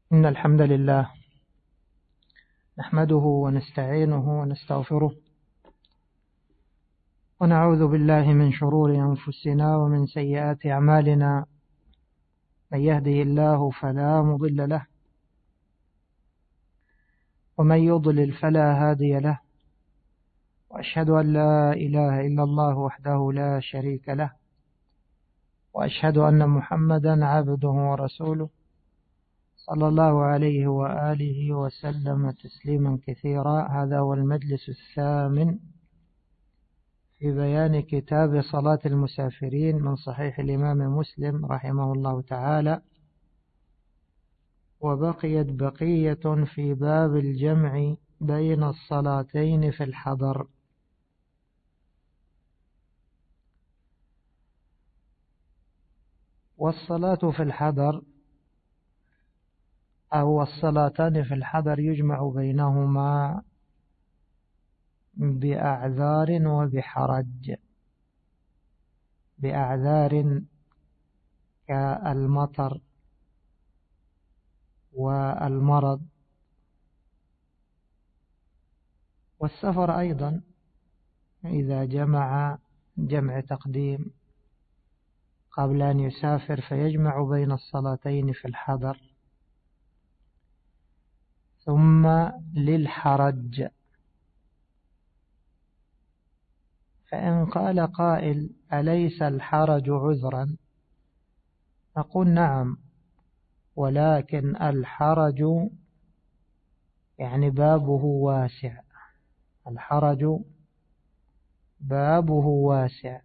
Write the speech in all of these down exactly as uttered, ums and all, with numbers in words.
إن الحمد لله نحمده ونستعينه ونستغفره ونعوذ بالله من شرور أنفسنا ومن سيئات أعمالنا. من يهده الله فلا مضل له ومن يضلل فلا هادي له، وأشهد أن لا إله إلا الله وحده لا شريك له، وأشهد أن محمدا عبده ورسوله صلى الله عليه وآله وسلم تسليما كثيرا. هذا هو المجلس الثامن في بيان كتاب صلاة المسافرين من صحيح الإمام مسلم رحمه الله تعالى، وبقيت بقية في باب الجمع بين الصلاتين في الحضر. والصلاة في الحضر أو الصلاتان في الحضر يجمع بينهما بأعذار وبحرج. بأعذار كالمطر والمرض والسفر أيضا، إذا جمع جمع تقديم قبل أن يسافر فيجمع بين الصلاتين في الحضر. ثم للحرج، فإن قال قائل أليس الحرج عذرا؟ نقول نعم، ولكن الحرج يعني بابه واسع. الحرج بابه واسع،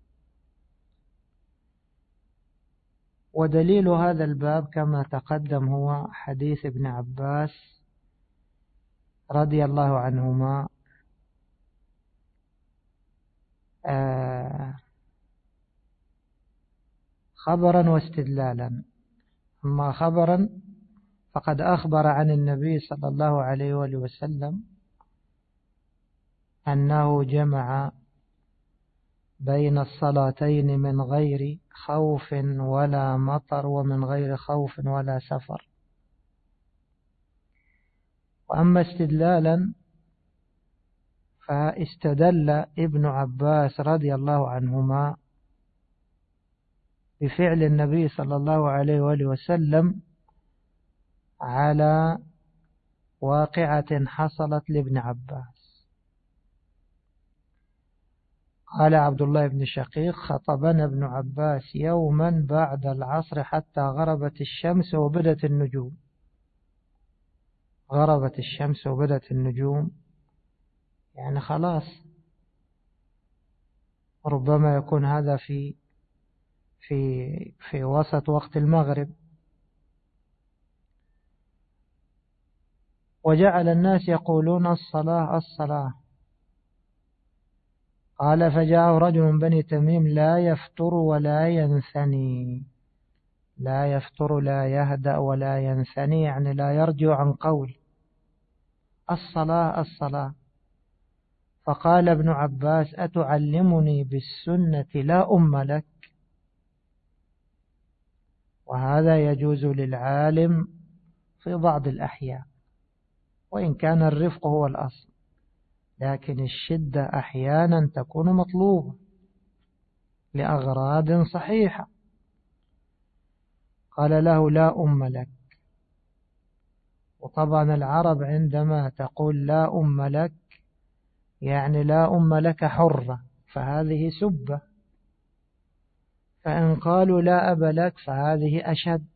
ودليل هذا الباب كما تقدم هو حديث ابن عباس رضي الله عنهما، خبرا واستدلالا. أما خبرا فقد أخبر عن النبي صلى الله عليه وآله وسلم أنه جمع بين الصلاتين من غير خوف ولا مطر ومن غير خوف ولا سفر. وأما استدلالا فاستدل ابن عباس رضي الله عنهما بفعل النبي صلى الله عليه وآله وسلم على واقعة حصلت لابن عباس. قال عبد الله بن شقيق: خطبنا ابن عباس يوما بعد العصر حتى غربت الشمس وبدت النجوم. غربت الشمس وبدت النجوم يعني خلاص، ربما يكون هذا في في في وسط وقت المغرب. وجعل الناس يقولون الصلاة الصلاة. قال: فجاء رجل من بني تميم لا يفتر ولا ينثني. لا يفتر لا يهدأ ولا ينثني يعني لا يرجع عن قول الصلاة الصلاة. فقال ابن عباس: أتعلمني بالسنة لا أم لك؟ وهذا يجوز للعالم في بعض الأحيان، وإن كان الرفق هو الأصل، لكن الشدة أحيانا تكون مطلوبة لأغراض صحيحة. قال له: لا أم لك. وطبعا العرب عندما تقول لا أم لك يعني لا أم لك حرة، فهذه سبة. فإن قالوا لا أب لك فهذه أشد.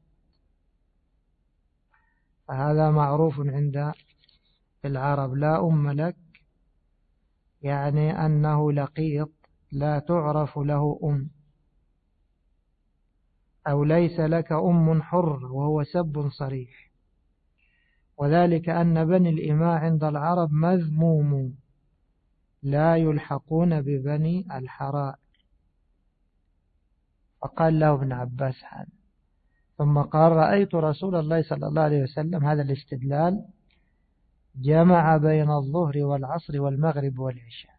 فهذا معروف عند العرب. لا أم لك يعني أنه لقيط لا تعرف له أم، أو ليس لك أم حر، وهو سب صريح. وذلك أن بني الإماء عند العرب مذموم، لا يلحقون ببني الحراء. فقال له ابن عباس هذا، ثم قال: رأيت رسول الله صلى الله عليه وسلم، هذا الاستدلال، جمع بين الظهر والعصر والمغرب والعشاء.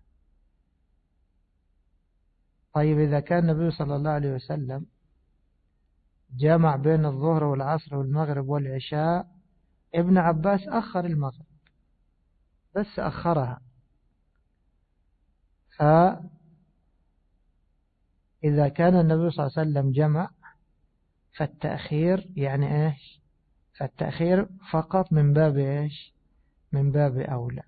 طيب إذا كان النبي صلى الله عليه وسلم جمع بين الظهر والعصر والمغرب والعشاء ابن عباس أخر المغرب بس أخرها. فإذا كان النبي صلى الله عليه وسلم جمع فالتأخير يعني إيش؟ فالتأخير فقط من باب إيش؟ من باب أولى.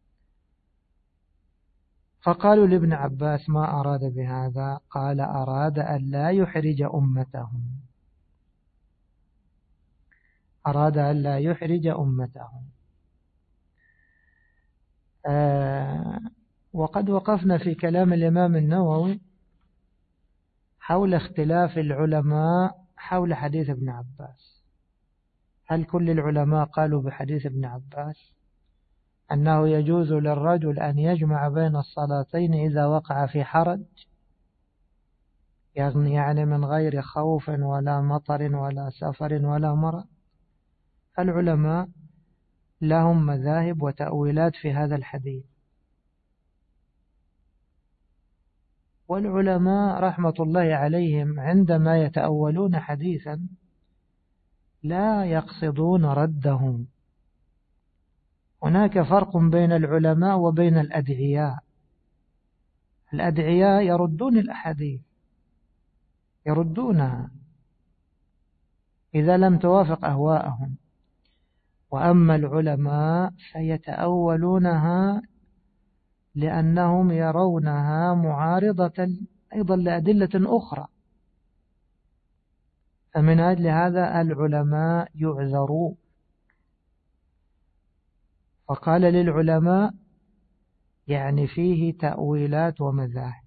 فقالوا لابن عباس ما أراد بهذا؟ قال أراد أن لا يحرج أمتهم، أراد أن لا يحرج أمتهم. آه وقد وقفنا في كلام الإمام النووي حول اختلاف العلماء حول حديث ابن عباس. هل كل العلماء قالوا بحديث ابن عباس أنه يجوز للرجل أن يجمع بين الصلاتين إذا وقع في حرج، يعني من غير خوف ولا مطر ولا سفر ولا مرض؟ العلماء لهم مذاهب وتأويلات في هذا الحديث، والعلماء رحمة الله عليهم عندما يتأولون حديثا لا يقصدون رده. هناك فرق بين العلماء وبين الأدعياء. الأدعياء يردون الأحاديث، يردونها إذا لم توافق أهواءهم، وأما العلماء فيتأولونها لأنهم يرونها معارضة أيضا لأدلة أخرى. فمن أجل هذا العلماء يعذرون. فقال للعلماء يعني فيه تأويلات ومذاهب.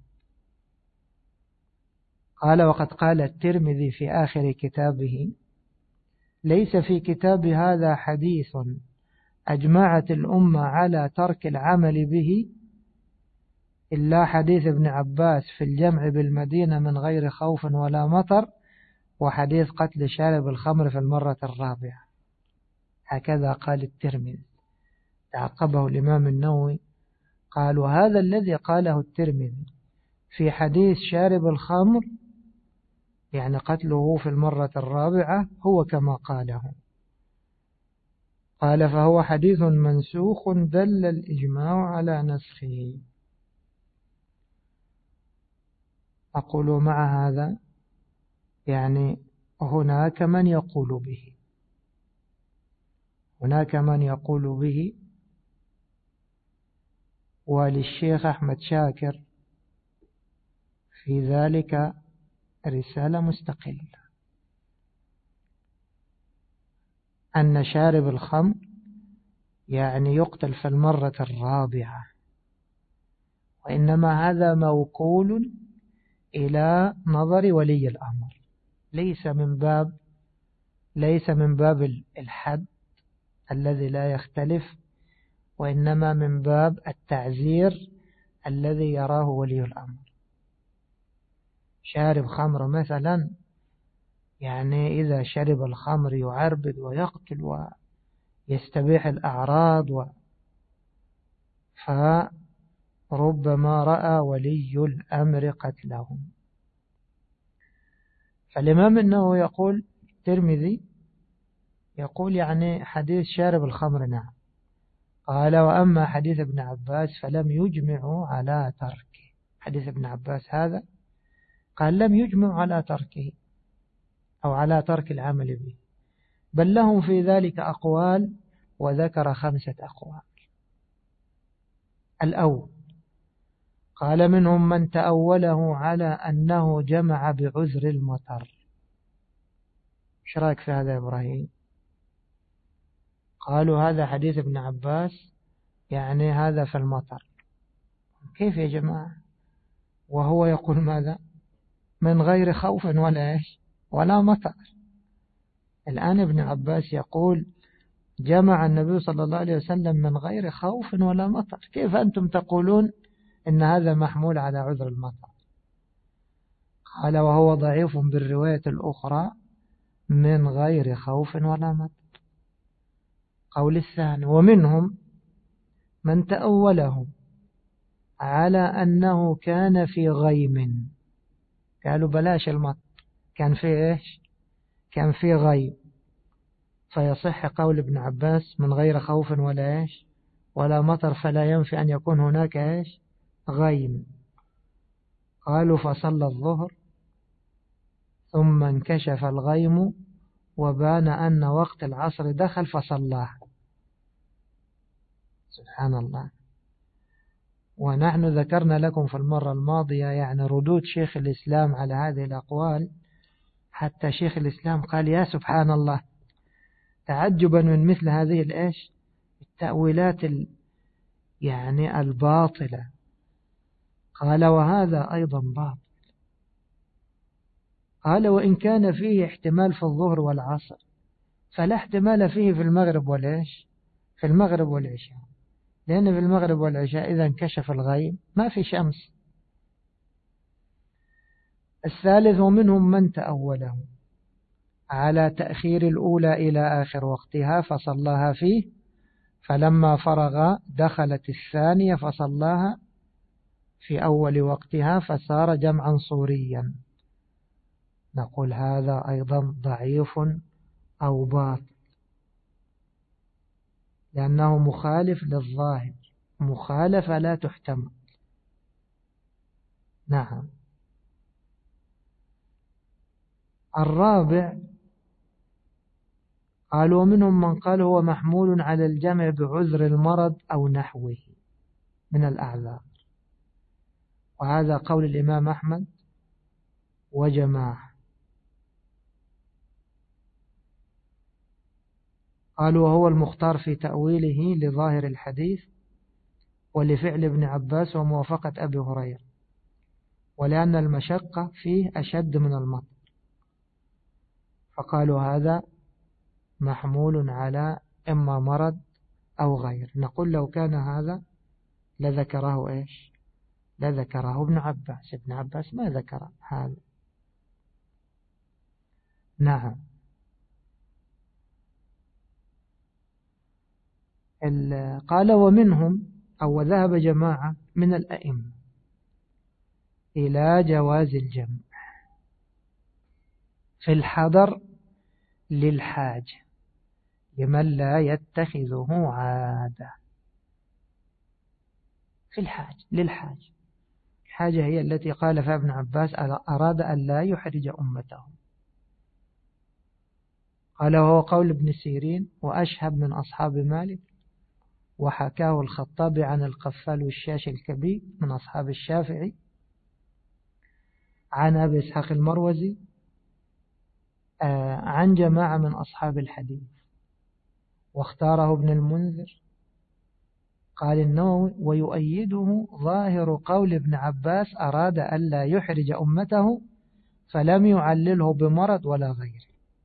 قال وقد قال الترمذي في آخر كتابه ليس في كتاب هذا حديث أجمعت الأمة على ترك العمل به إلا حديث ابن عباس في الجمع بالمدينة من غير خوف ولا مطر، وحديث قتل شارب الخمر في المرة الرابعة. هكذا قال الترمذي. تعقبه الإمام النووي قال وهذا الذي قاله الترمذي في حديث شارب الخمر يعني قتله في المرة الرابعة هو كما قاله. قال فهو حديث منسوخ دل الإجماع على نسخه. أقول مع هذا يعني هناك من يقول به، هناك من يقول به وللشيخ أحمد شاكر في ذلك رسالة مستقلة أن شارب الخمر يعني يقتل في المرة الرابعة، وإنما هذا موكول إلى نظر ولي الأمر، ليس من باب ليس من باب الحد الذي لا يختلف، وإنما من باب التعزير الذي يراه ولي الأمر. شارب خمر مثلا يعني إذا شرب الخمر يعربد ويقتل ويستبيح الأعراض و... فربما رأى ولي الأمر قتلهم. فالإمام النووي يقول الترمذي يقول يعني حديث شارب الخمر نعم. قال وأما حديث ابن عباس فلم يجمعوا على تركه. حديث ابن عباس هذا قال لم يجمعوا على تركه أو على ترك العمل به، بل لهم في ذلك أقوال، وذكر خمسة أقوال. الأول قال منهم من تأوله على أنه جمع بعذر المطر. ايش رايك في هذا يا إبراهيم؟ قالوا هذا حديث ابن عباس يعني هذا في المطر. كيف يا جماعة؟ وهو يقول ماذا؟ من غير خوف ولا إيش ولا مطر. الآن ابن عباس يقول جمع النبي صلى الله عليه وسلم من غير خوف ولا مطر، كيف أنتم تقولون إن هذا محمول على عذر المطر؟ قال وهو ضعيف بالرواية الأخرى من غير خوف ولا مطر. قول الثاني ومنهم من تأوله على أنه كان في غيم. قالوا بلاش المطر، كان في إيش؟ كان في غيم. فيصح قول ابن عباس من غير خوف ولا إيش ولا مطر، فلا ينفي أن يكون هناك إيش غيم. قالوا فصلى الظهر ثم انكشف الغيم وبان أن وقت العصر دخل فصلاه. سبحان الله. ونحن ذكرنا لكم في المرة الماضية يعني ردود شيخ الإسلام على هذه الأقوال، حتى شيخ الإسلام قال يا سبحان الله تعجبا من مثل هذه الإيش التأويلات يعني الباطلة. قال وهذا أيضا باطل. قال وإن كان فيه احتمال في الظهر والعصر فلا احتمال فيه في المغرب والعشاء، في المغرب والعشاء، لأن في المغرب والعشاء إذا انكشف الغيم ما في شمس. الثالث ومنهم من تأوله على تأخير الأولى إلى آخر وقتها فصلاها فيه، فلما فرغ دخلت الثانية فصلاها في أول وقتها فصار جمعا صوريا. نقول هذا أيضا ضعيف أو باطل، لأنه مخالف للظاهر، مخالفة لا تحتمل. نعم. الرابع قالوا منهم من قال هو محمول على الجمع بعذر المرض أو نحوه من الأعذار، وهذا قول الإمام أحمد وجماعة. قالوا وهو المختار في تأويله لظاهر الحديث ولفعل ابن عباس وموافقة أبي هريرة، ولأن المشقة فيه أشد من المطر، فقالوا هذا محمول على إما مرض أو غير. نقول لو كان هذا لذكره إيش لذكره ابن عباس، ابن عباس ما ذكر هذا. نعم. قال ومنهم أو ذهب جماعة من الأئمة إلى جواز الجمع في الحضر للحاجة لمن لا يتخذه عادة. في الحاجة للحاجة، الحاجة هي التي قال فيها ابن عباس أراد أن لا يحرج أمته. قال هو قول ابن سيرين وأشهب من أصحاب مالك، وحكاه الخطابي عن القفال والشاش الكبير من أصحاب الشافعي، عن أبي إسحاق المروزي، عن جماعة من أصحاب الحديث، واختاره ابن المنذر. قال النووي ويؤيده ظاهر قول ابن عباس أراد أن لا يحرج أمته فلم يعلله بمرض ولا غيره.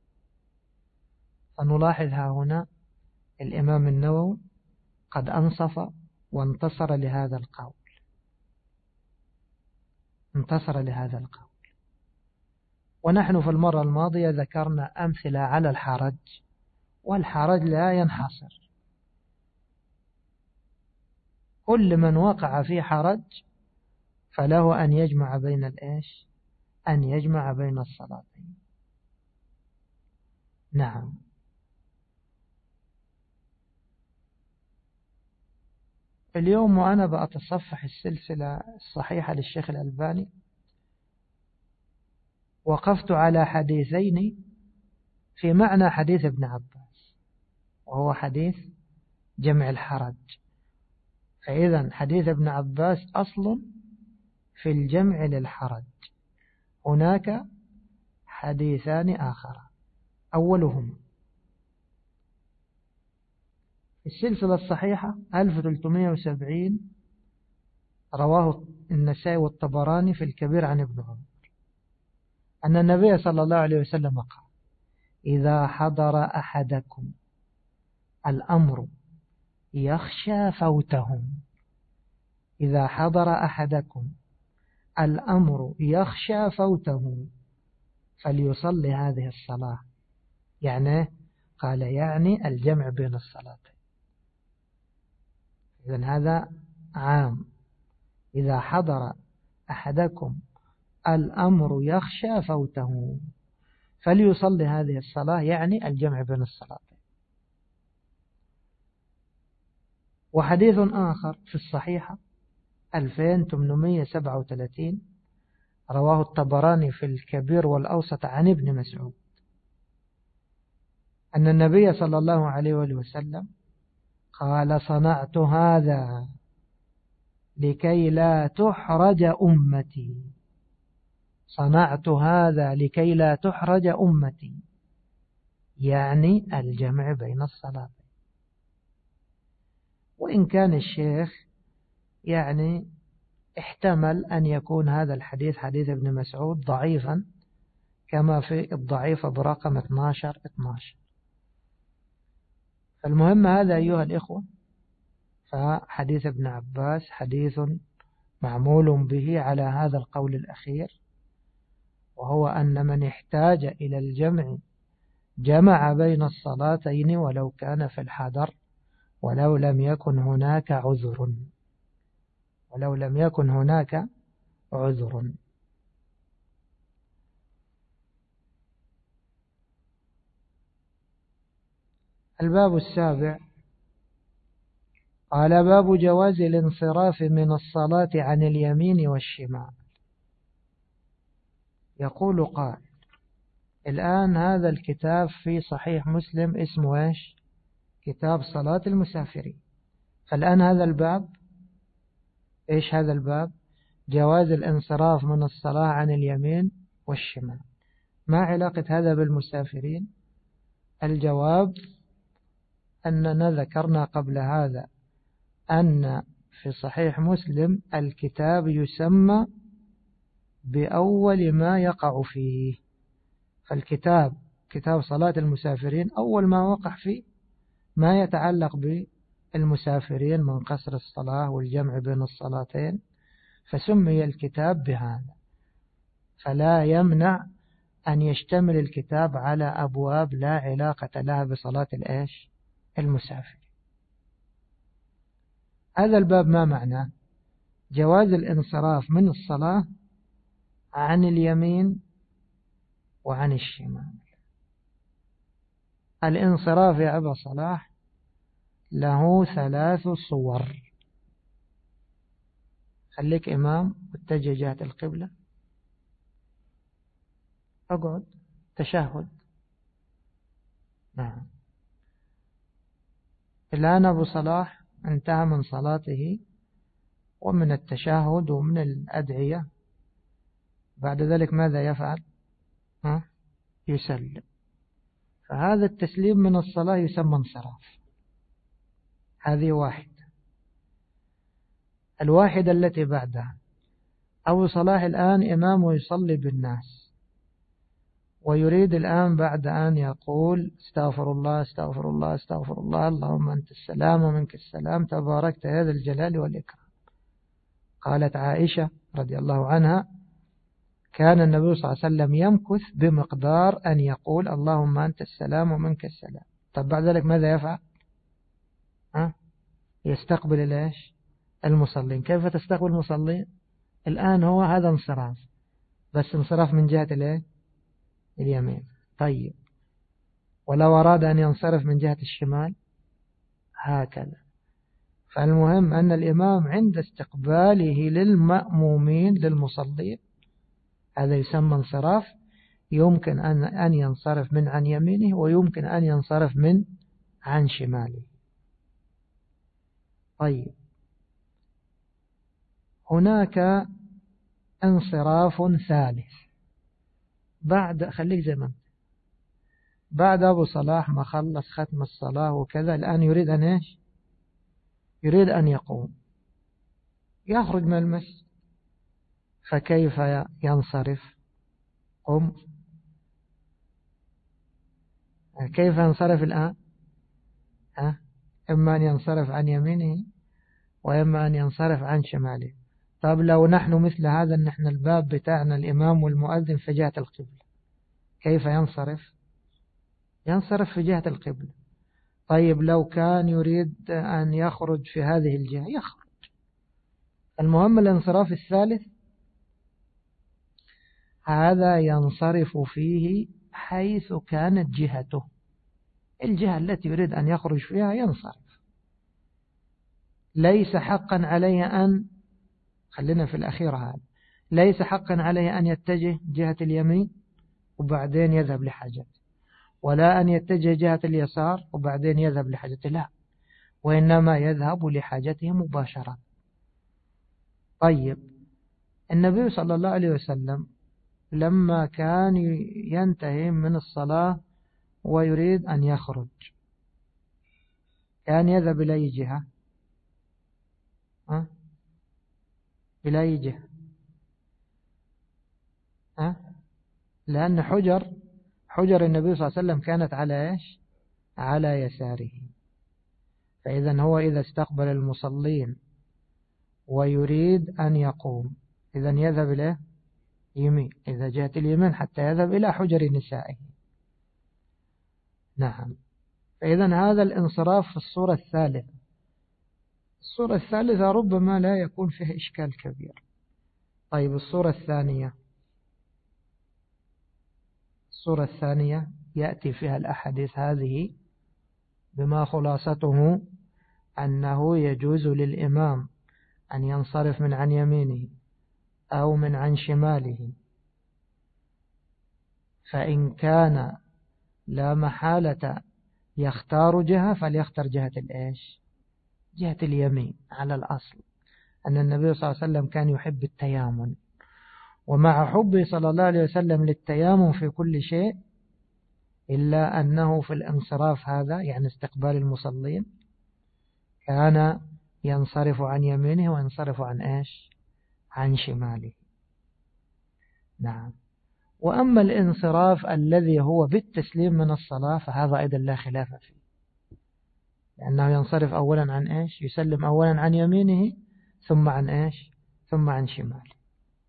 فنلاحظ ها هنا الإمام النووي قد أنصف وانتصر لهذا القول، انتصر لهذا القول. ونحن في المرة الماضية ذكرنا أمثلة على الحرج، والحرج لا ينحصر، كل من وقع في حرج فله أن يجمع بين الإيش أن يجمع بين الصلاتين. نعم. اليوم وأنا بأتصفح السلسلة الصحيحة للشيخ الألباني وقفت على حديثين في معنى حديث ابن عباس، وهو حديث جمع الحرج. فإذا حديث ابن عباس أصل في الجمع للحرج. هناك حديثان آخر، أولهما السلسلة الصحيحة ألف وثلاثمائة وسبعين، رواه النسائي والطبراني في الكبير عن ابن عمر أن النبي صلى الله عليه وسلم قال إذا حضر أحدكم الأمر يخشى فوتهم إذا حضر أحدكم الأمر يخشى فوته فليصلي هذه الصلاة. يعني قال يعني الجمع بين الصلاتين. إذن هذا عام. إذا حضر أحدكم الأمر يخشى فوته فليصلي هذه الصلاة، يعني الجمع بين الصلاتين. وحديث آخر في الصحيحة ألفين وثمانمائة وسبعة وثلاثين رواه الطبراني في الكبير والأوسط عن ابن مسعود أن النبي صلى الله عليه وسلم قال: صنعت هذا لكي لا تحرج أمتي. صنعت هذا لكي لا تحرج أمتي، يعني الجمع بين الصلاة. وإن كان الشيخ يعني احتمل أن يكون هذا الحديث حديث ابن مسعود ضعيفا، كما في الضعيف برقم اثني عشر اثني عشر. فالمهم هذا أيها الإخوة، فحديث ابن عباس حديث معمول به على هذا القول الأخير، وهو أن من احتاج إلى الجمع جمع بين الصلاتين ولو كان في الحضر، ولو لم يكن هناك عذر ولو لم يكن هناك عذر. الباب السابع قال: باب جواز الانصراف من الصلاة عن اليمين والشمال. يقول قال: الآن هذا الكتاب في صحيح مسلم اسمه ايش؟ كتاب صلاة المسافرين. فالآن هذا الباب ايش؟ هذا الباب جواز الانصراف من الصلاة عن اليمين والشمال. ما علاقة هذا بالمسافرين؟ الجواب أننا ذكرنا قبل هذا أن في صحيح مسلم الكتاب يسمى بأول ما يقع فيه. فالكتاب كتاب صلاة المسافرين أول ما وقع فيه ما يتعلق بالمسافرين من قصر الصلاة والجمع بين الصلاتين، فسمي الكتاب بهذا. فلا يمنع أن يشتمل الكتاب على أبواب لا علاقة لها بصلاة الإيش؟ المسافر. هذا الباب ما معناه؟ جواز الانصراف من الصلاة عن اليمين وعن الشمال. الانصراف يا أبا صلاح له ثلاث صور. خليك إمام واتجه جهة القبلة، اقعد، تشهد. نعم. الآن أبو صلاح انتهى من صلاته ومن التشهد ومن الأدعية، بعد ذلك ماذا يفعل؟ ها؟ يسلم. فهذا التسليم من الصلاة يسمى انصراف. هذه واحد. الواحدة التي بعدها، أبو صلاح الآن إمام ويصلي بالناس، ويريد الآن بعد أن يقول استغفر الله استغفر الله استغفر الله اللهم أنت السلام ومنك السلام تباركت يا ذا الجلال والإكرام. قالت عائشة رضي الله عنها: كان النبي صلى الله عليه وسلم يمكث بمقدار أن يقول اللهم أنت السلام ومنك السلام. طب بعد ذلك ماذا يفعل؟ ها؟ يستقبل الإيش؟ المصلين. كيف تستقبل المصلين؟ الآن هو هذا انصراف، بس انصراف من جهة الإيه؟ اليمين. طيب، ولو أراد أن ينصرف من جهة الشمال هكذا. فالمهم أن الإمام عند استقباله للمأمومين للمصلين هذا يسمى انصراف، يمكن أن أن ينصرف من عن يمينه ويمكن أن ينصرف من عن شماله. طيب، هناك انصراف ثالث بعد، خليك زي ما بعد أبو صلاح ما خلص ختم الصلاة وكذا، الآن يريد أن إيش؟ يريد أن يقوم يخرج من المسجد. فكيف ينصرف؟ قم. كيف ينصرف الآن؟ ها؟ إما أن ينصرف عن يمينه وإما أن ينصرف عن شماله. طب لو نحن مثل هذا، نحن الباب بتاعنا الإمام والمؤذن في جهة القبلة، كيف ينصرف؟ ينصرف في جهة القبلة. طيب لو كان يريد أن يخرج في هذه الجهة يخرج. المهم الانصراف الثالث هذا ينصرف فيه حيث كانت جهته، الجهة التي يريد أن يخرج فيها ينصرف. ليس حقا عليه أن، خلينا في الأخير هذا، ليس حقا عليه أن يتجه جهة اليمين وبعدين يذهب لحاجته، ولا أن يتجه جهة اليسار وبعدين يذهب لحاجته، لا، وإنما يذهب لحاجته مباشرة. طيب، النبي صلى الله عليه وسلم لما كان ينتهي من الصلاة ويريد أن يخرج كان يذهب إلى أي جهة؟ أه؟ إلى أي جهة؟ أه؟ لأن حجر حجر النبي صلى الله عليه وسلم كانت على إيش؟ على يساره. فإذا هو إذا استقبل المصلين ويريد أن يقوم إذا يذهب إلى يمين، إذا جاءت اليمين حتى يذهب إلى حجر نسائه. نعم. فإذا هذا الانصراف في الصورة الثالثة. الصورة الثالثة ربما لا يكون فيه إشكال كبير. طيب، الصورة الثانية الصورة الثانية يأتي فيها الأحاديث هذه بما خلاصته أنه يجوز للإمام أن ينصرف من عن يمينه أو من عن شماله، فإن كان لا محالة يختار جهة فليختار جهة الإيش؟ جهة اليمين على الأصل، أن النبي صلى الله عليه وسلم كان يحب التيامن، ومع حبه صلى الله عليه وسلم للتيامن في كل شيء إلا أنه في الانصراف هذا يعني استقبال المصلين كان ينصرف عن يمينه وينصرف عن إيش؟ عن شماله. نعم. وأما الانصراف الذي هو بالتسليم من الصلاة فهذا أيضا لا خلاف فيه، لأنه ينصرف أولا عن إيش؟ يسلم أولا عن يمينه ثم عن إيش؟ ثم عن شماله.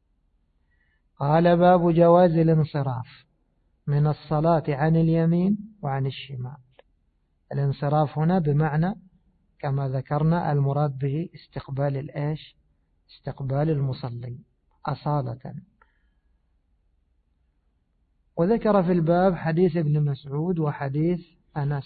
قال: باب جواز الانصراف من الصلاة عن اليمين وعن الشمال. الانصراف هنا بمعنى كما ذكرنا المراد به استقبال الإيش؟ استقبال المصلي أصالة. وذكر في الباب حديث ابن مسعود وحديث أنس.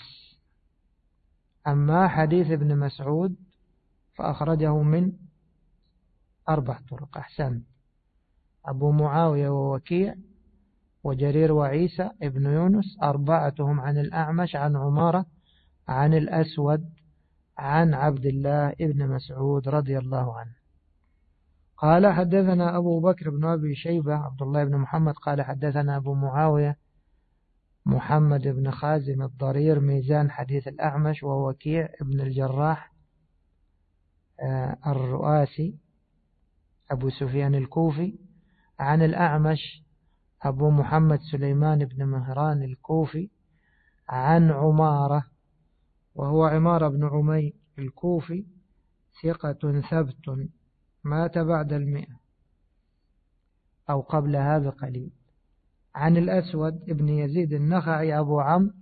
أما حديث ابن مسعود فأخرجه من أربع طرق. أحسن. أبو معاوية ووكيع وجرير وعيسى ابن يونس، أربعتهم عن الأعمش عن عمارة عن الأسود عن عبد الله ابن مسعود رضي الله عنه قال: حدثنا أبو بكر بن أبي شيبة عبد الله بن محمد قال: حدثنا أبو معاوية محمد بن خازم الضرير ميزان حديث الأعمش ووكيع ابن الجراح الرؤاسي أبو سفيان الكوفي عن الأعمش أبو محمد سليمان بن مهران الكوفي عن عمارة وهو عمارة بن عمي الكوفي ثقة ثبت مات بعد المئة أو قبلها بقليل، عن الأسود ابن يزيد النخعي أبو عم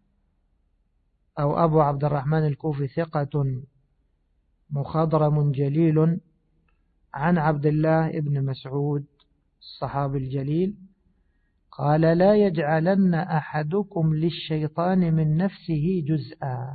أو أبو عبد الرحمن الكوفي ثقة مخضرم جليل عن عبد الله ابن مسعود الصحابي الجليل قال: لا يجعلن أحدكم للشيطان من نفسه جزءا.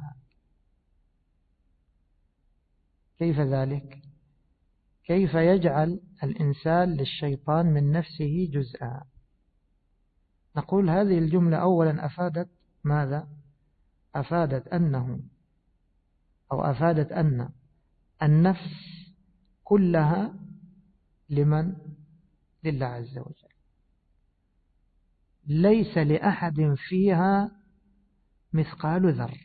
كيف ذلك؟ كيف يجعل الإنسان للشيطان من نفسه جزءا؟ نقول هذه الجملة أولا أفادت ماذا؟ أفادت أنه أو أفادت أن النفس كلها لمن؟ لله عز وجل، ليس لأحد فيها مثقال ذرة،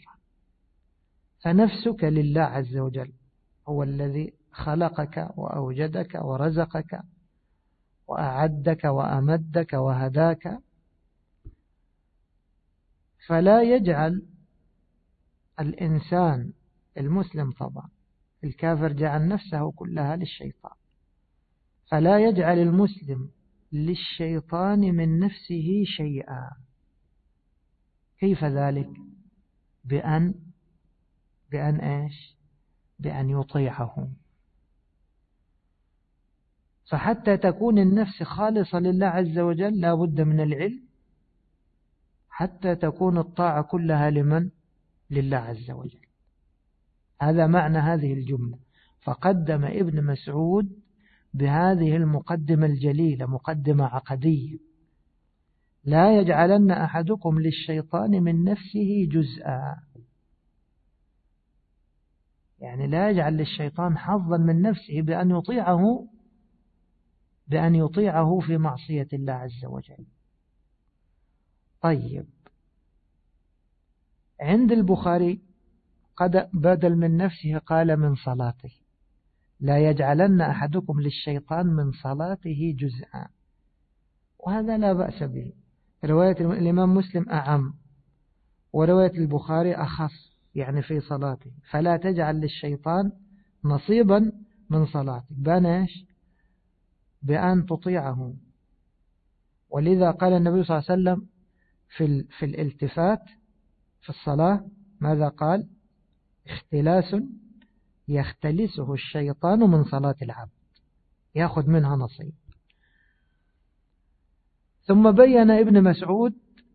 فنفسك لله عز وجل، هو الذي خلقك وأوجدك ورزقك وأعدك وأمدك وهداك، فلا يجعل الإنسان المسلم طبعا، الكافر جعل نفسه كلها للشيطان، فلا يجعل المسلم للشيطان من نفسه شيئا. كيف ذلك؟ بأن بأن إيش؟ بأن يطيعه. فحتى تكون النفس خالصة لله عز وجل لا بد من العلم، حتى تكون الطاعة كلها لمن؟ لله عز وجل. هذا معنى هذه الجملة. فقدم ابن مسعود بهذه المقدمة الجليلة، مقدمة عقدية: لا يجعلن أحدكم للشيطان من نفسه جزءا، يعني لا يجعل للشيطان حظا من نفسه بأن يطيعه بأن يطيعه في معصية الله عز وجل. طيب، عند البخاري قد بدل من نفسه قال من صلاته: لا يجعلن أحدكم للشيطان من صلاته جزءا، وهذا لا بأس به. رواية الإمام مسلم أعم، ورواية البخاري أخص، يعني في صلاته: فلا تجعل للشيطان نصيبا من صلاتك، بانش بأن تطيعه. ولذا قال النبي صلى الله عليه وسلم في, في الالتفات في الصلاة ماذا قال؟ اختلاس يختلسه الشيطان من صلاة العبد، يأخذ منها نصيب. ثم بين ابن مسعود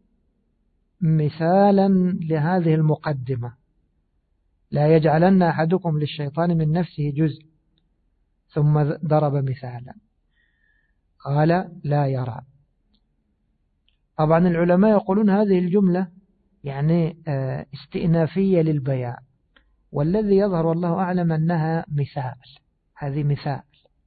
مثالا لهذه المقدمة: لا يجعلن أحدكم للشيطان من نفسه جزء، ثم ضرب مثالا قال: لا يرى. طبعا العلماء يقولون هذه الجملة يعني استئنافية للبيان، والذي يظهر والله أعلم أنها مثال. هذه مثال: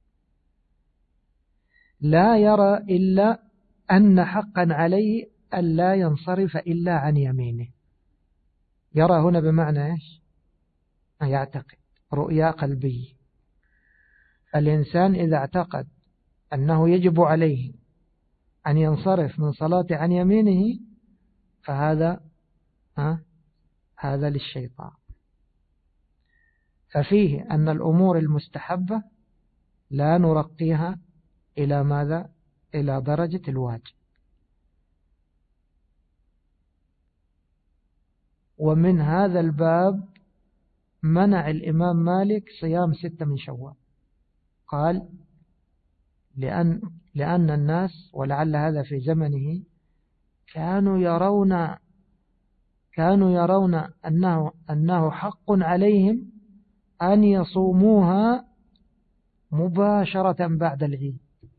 لا يرى إلا أن حقا عليه ألا ينصرف إلا عن يمينه. يرى هنا بمعنى إيش؟ يعتقد، رؤيا قلبية. الإنسان إذا اعتقد أنه يجب عليه أن ينصرف من صلاة عن يمينه فهذا ها هذا للشيطان. ففيه أن الأمور المستحبة لا نرقيها إلى ماذا؟ إلى درجة الواجب. ومن هذا الباب منع الإمام مالك صيام ستة من شوال، قال: لأن, لأن الناس، ولعل هذا في زمنه، كانوا يرون كانوا يرون أنه, أنه حق عليهم أن يصوموها مباشرة بعد العيد.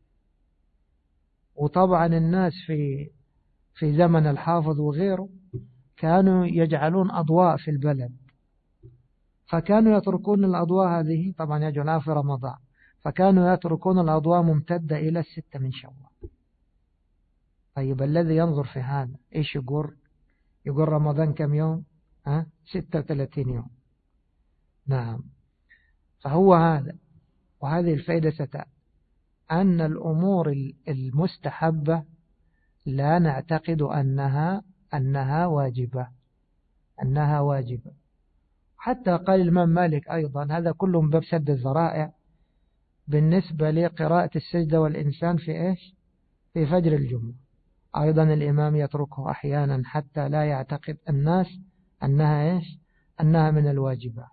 وطبعا الناس في في زمن الحافظ وغيره كانوا يجعلون أضواء في البلد، فكانوا يتركون الأضواء هذه، طبعا يجعلها في رمضان، فكانوا يتركون الأضواء ممتدة إلى الستة من شوال. طيب الذي ينظر في هذا إيش يقول؟ يقول رمضان كم يوم؟ ها؟ ستة وثلاثين يوم. نعم. فهو هذا، وهذه الفائدة ستأتي، أن الأمور المستحبة لا نعتقد أنها أنها واجبة أنها واجبة حتى قال الإمام مالك أيضا، هذا كله من باب سد الذرائع، بالنسبة لقراءة السجدة والإنسان في إيش؟ في فجر الجمعة، أيضا الإمام يتركه أحيانا حتى لا يعتقد الناس أنها إيش؟ أنها من الواجبات.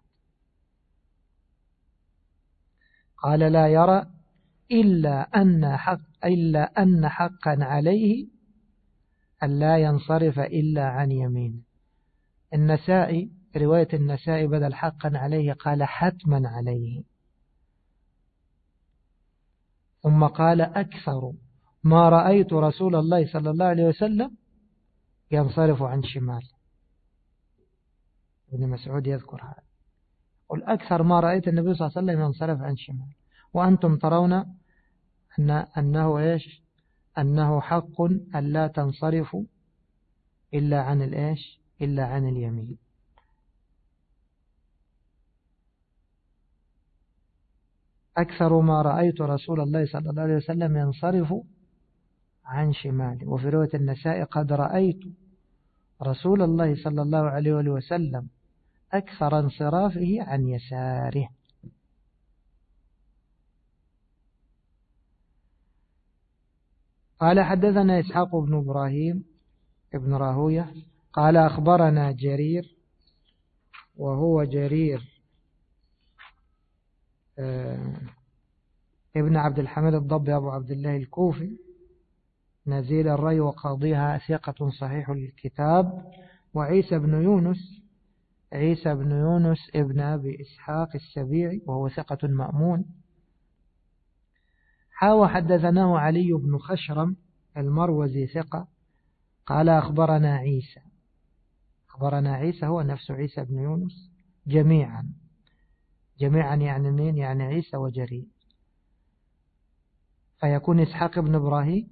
قال: لا يرى إلا أن حق إلا أن حقا عليه أن لا ينصرف إلا عن يمين. النسائي، رواية النسائي بدل حقا عليه قال حتما عليه. ثم قال: أكثر ما رأيت رسول الله صلى الله عليه وسلم ينصرف عن شمال. ابن مسعود يذكر هذا، قل: أكثر ما رأيت النبي صلى الله عليه وسلم ينصرف عن شمال، وأنتم ترون أن أنه إيش؟ أنه حق أن لا تنصرفوا إلا عن الإيش؟ إلا عن اليمين. أكثر ما رأيت رسول الله صلى الله عليه وسلم ينصرف عن شماله. وفي رواية النساء: قد رأيت رسول الله صلى الله عليه وسلم أكثر انصرافه عن يساره. قال: حدثنا إسحاق بن إبراهيم ابن راهوية قال: أخبرنا جرير، وهو جرير ابن عبد الحميد الضبي أبو عبد الله الكوفي، نزيل الري وقاضيها، ثقة صحيح الكتاب. وعيسى بن يونس عيسى بن يونس ابن أبي إسحاق السبيعي وهو ثقة مأمون. حاوى حدثناه علي بن خشرم المروزي ثقة قال أخبرنا عيسى. أخبرنا عيسى هو نفس عيسى بن يونس جميعا. جميعا يعني مين؟ يعني عيسى وجرير، فيكون إسحاق بن إبراهيم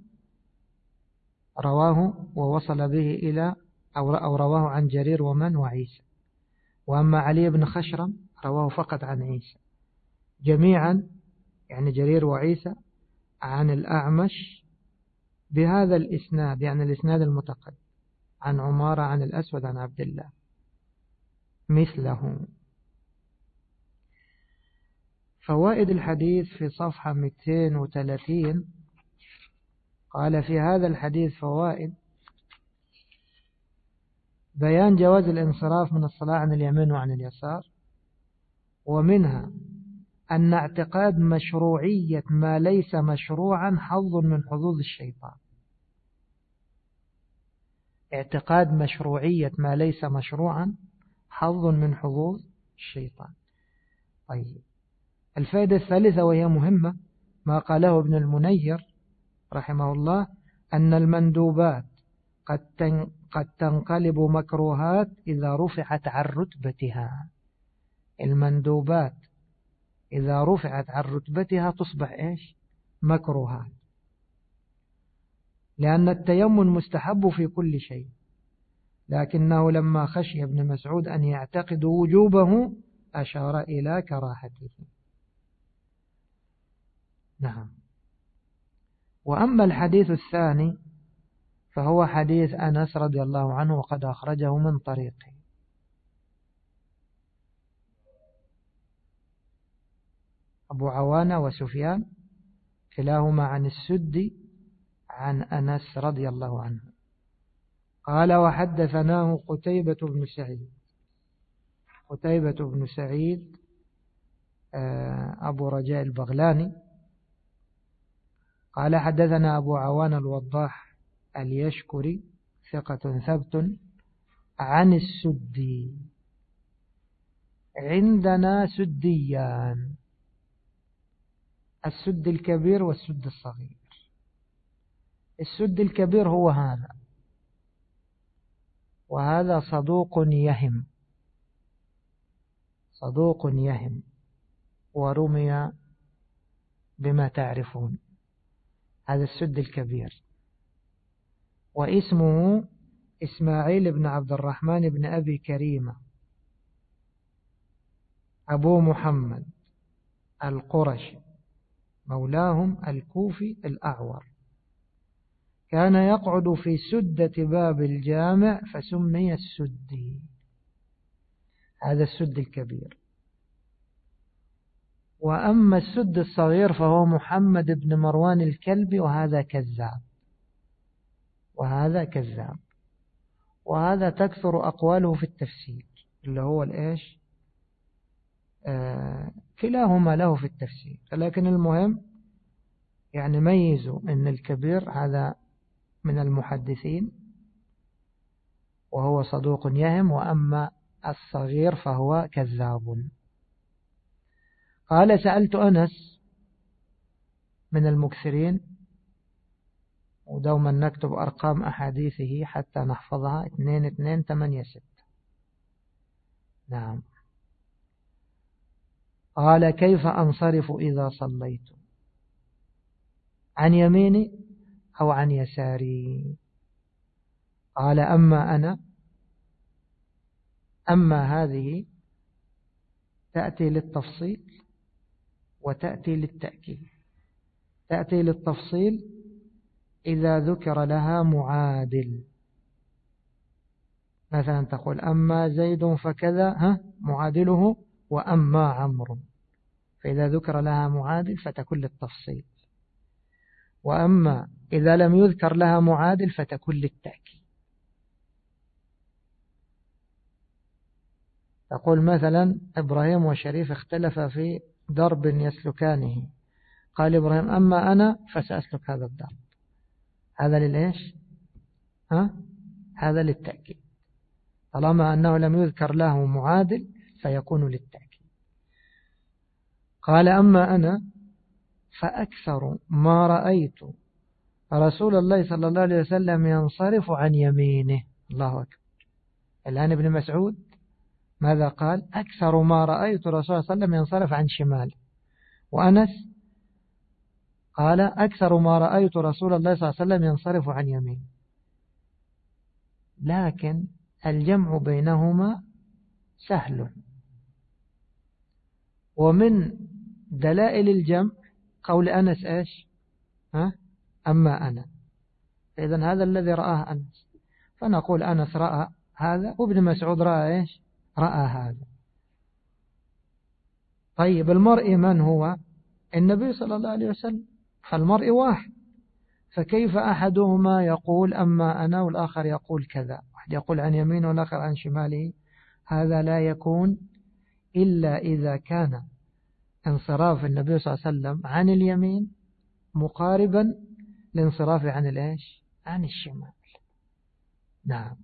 رواه ووصل به إلى أو رواه عن جرير ومن وعيسى، وأما علي بن خشرم رواه فقط عن عيسى جميعا، يعني جرير وعيسى عن الأعمش بهذا الإسناد، يعني الإسناد المتقدم عن عمارة عن الأسود عن عبد الله مثله. فوائد الحديث في صفحة مئتين وثلاثين قال في هذا الحديث فوائد: بيان جواز الانصراف من الصلاة عن اليمين وعن اليسار، ومنها أن اعتقاد مشروعية ما ليس مشروعا حظ من حظوظ الشيطان. اعتقاد مشروعية ما ليس مشروعا حظ من حظوظ الشيطان. طيب، الفائدة الثالثة وهي مهمة ما قاله ابن المنير رحمه الله أن المندوبات قد قد تنقلب مكروهات إذا رفعت عن رتبتها. المندوبات إذا رفعت عن رتبتها تصبح إيش؟ مكروهات، لأن التيمم مستحب في كل شيء، لكنه لما خشي ابن مسعود أن يعتقد وجوبه أشار إلى كراهته. نعم. وأما الحديث الثاني فهو حديث أنس رضي الله عنه وقد أخرجه من طريقه. أبو عوانة وسفيان كلاهما عن السدي عن أنس رضي الله عنه قال: وحدثناه قتيبة بن سعيد. قتيبة بن سعيد أبو رجاء البغلاني قال: حدثنا أبو عوان الوضاح اليشكري ثقة ثبت عن السدي. عندنا سديان، السد الكبير والسد الصغير. السد الكبير هو هذا، وهذا صدوق يهم، صدوق يهم ورمي بما تعرفون. هذا السد الكبير، واسمه إسماعيل بن عبد الرحمن بن أبي كريمة أبو محمد القرشي مولاهم الكوفي الأعور، كان يقعد في سدة باب الجامع فسمي السدي. هذا السد الكبير. وأما السد الصغير فهو محمد بن مروان الكلبي، وهذا كذاب، وهذا كذاب، وهذا تكثر أقواله في التفسير اللي هو الإيش آه كلاهما له في التفسير، لكن المهم يعني ميزوا أن الكبير هذا من المحدثين وهو صدوق يهم، وأما الصغير فهو كذاب. قال: سألت أنس من المكثرين، ودوما نكتب أرقام أحاديثه حتى نحفظها، اثنين اثنين ثمانية ستة. نعم. قال: كيف أنصرف إذا صليت؟ عن يميني أو عن يساري؟ قال: أما أنا أما هذه تأتي للتفصيل وتأتي للتأكيد. تأتي للتفصيل إذا ذكر لها معادل، مثلا تقول: أما زيد فكذا ها معادله، وأما عمرو، فإذا ذكر لها معادل فتكون للتفصيل، وأما إذا لم يذكر لها معادل فتكون للتأكيد. تقول مثلا: إبراهيم وشريف اختلفا في درب يسلكانه، قال إبراهيم: أما أنا فسأسلك هذا الدرب. هذا للإيش؟ ها؟ هذا للتأكيد. طالما أنه لم يذكر له معادل فيكون للتأكيد. قال أما أنا فأكثر ما رأيت رسول الله صلى الله عليه وسلم ينصرف عن يمينه. الله أكبر. الآن ابن مسعود ماذا قال؟ أكثر ما رأيت رسول الله صلى الله عليه وسلم ينصرف عن شماله. وأنس قال أكثر ما رأيت رسول الله صلى الله عليه وسلم ينصرف عن يمينه. لكن الجمع بينهما سهل، ومن دلائل الجمع قول أنس إيش؟ ها؟ أما أنا. إذن هذا الذي رآه أنس، فنقول أنس رأى هذا وابن مسعود رأى إيش؟ رأى هذا. طيب المرء من هو؟ النبي صلى الله عليه وسلم، فالمرء واحد، فكيف أحدهما يقول أما أنا والآخر يقول كذا، واحد يقول عن يمينه والآخر عن شماله؟ هذا لا يكون إلا إذا كان انصراف النبي صلى الله عليه وسلم عن اليمين مقاربا لانصراف عن الإيش؟ عن الشمال. نعم.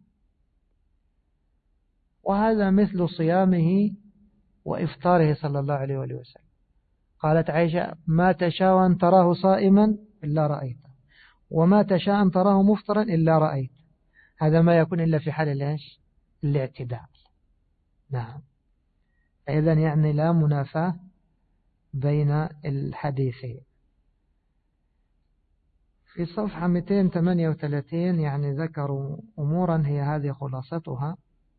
وهذا مثل صيامه وإفطاره صلى الله عليه وسلم. قالت عائشة ما تشاء أن تراه صائما إلا رأيته، وما تشاء أن تراه مفطرا إلا رأيت. هذا ما يكون إلا في حال الإيش؟ الاعتدال. نعم. إذن يعني لا منافاة بين الحديثين. في صفحة مئتين وثمانية وثلاثين يعني ذكروا أمورا هي هذه خلاصتها.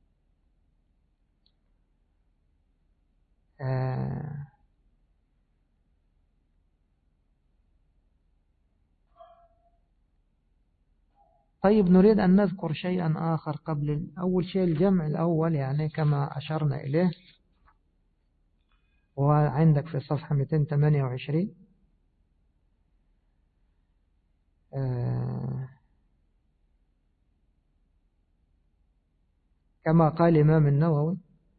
آه طيب نريد أن نذكر شيئا آخر قبل أول شيء الجمع الأول، يعني كما أشرنا إليه، وعندك في صفحة مئتين وثمانية وعشرين. آه كما قال الإمام النووي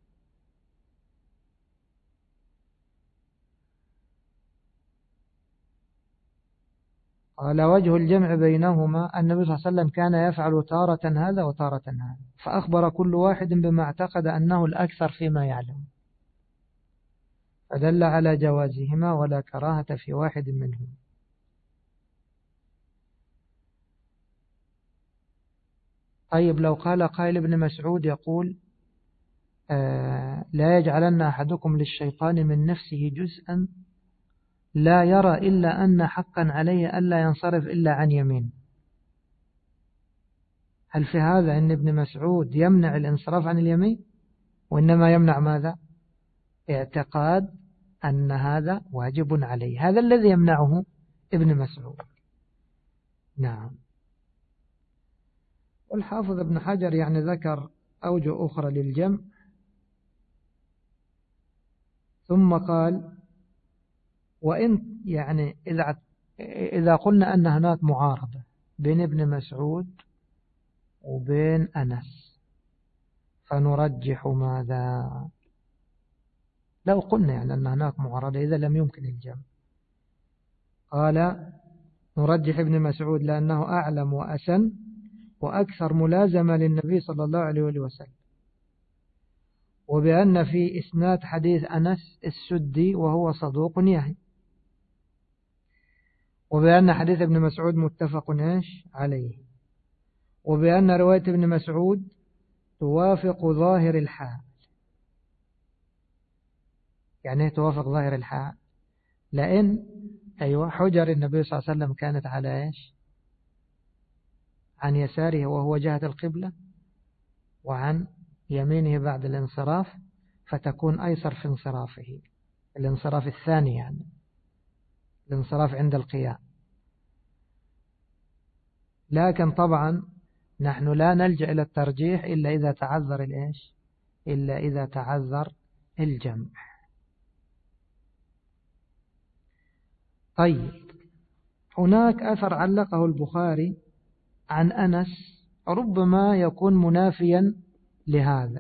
قال وجه الجمع بينهما النبي صلى الله عليه وسلم كان يفعل تارة هذا وتارة هذا، فأخبر كل واحد بما اعتقد أنه الأكثر فيما يعلم، فدل على جوازهما ولا كراهة في واحد منهم. طيب لو قال قائل ابن مسعود يقول آه لا يجعلن أحدكم للشيطان من نفسه جزءا لا يرى إلا أن حقا عليه ألا ينصرف إلا عن يمين، هل في هذا أن ابن مسعود يمنع الانصراف عن اليمين، وإنما يمنع ماذا؟ اعتقاد أن هذا واجب عليه، هذا الذي يمنعه ابن مسعود. نعم. والحافظ ابن حجر يعني ذكر أوجه أخرى للجمع، ثم قال وإن يعني إذا إذا قلنا أن هناك معارضة بين ابن مسعود وبين أنس فنرجح ماذا؟ لو قلنا يعني أن هناك معارضة إذا لم يمكن الجمع، قال نرجح ابن مسعود لأنه أعلم وأسن وأكثر ملازمة للنبي صلى الله عليه وسلم، وبأن في إسناد حديث أنس السدي وهو صدوق يهي، وبأن حديث ابن مسعود متفق إيش عليه، وبأن رواية ابن مسعود توافق ظاهر الحال. يعني توافق ظاهر الحال لأن أيوة حجر النبي صلى الله عليه وسلم كانت على إيش؟ عن يساره وهو جهة القبلة، وعن يمينه بعد الانصراف، فتكون أيسر في انصرافه، الانصراف الثاني يعني الانصراف عند القيام. لكن طبعا نحن لا نلجأ إلى الترجيح إلا إذا تعذر الإيش؟ إلا إذا تعذر الجمع. طيب هناك أثر علقه البخاري عن أنس ربما يكون منافيا لهذا،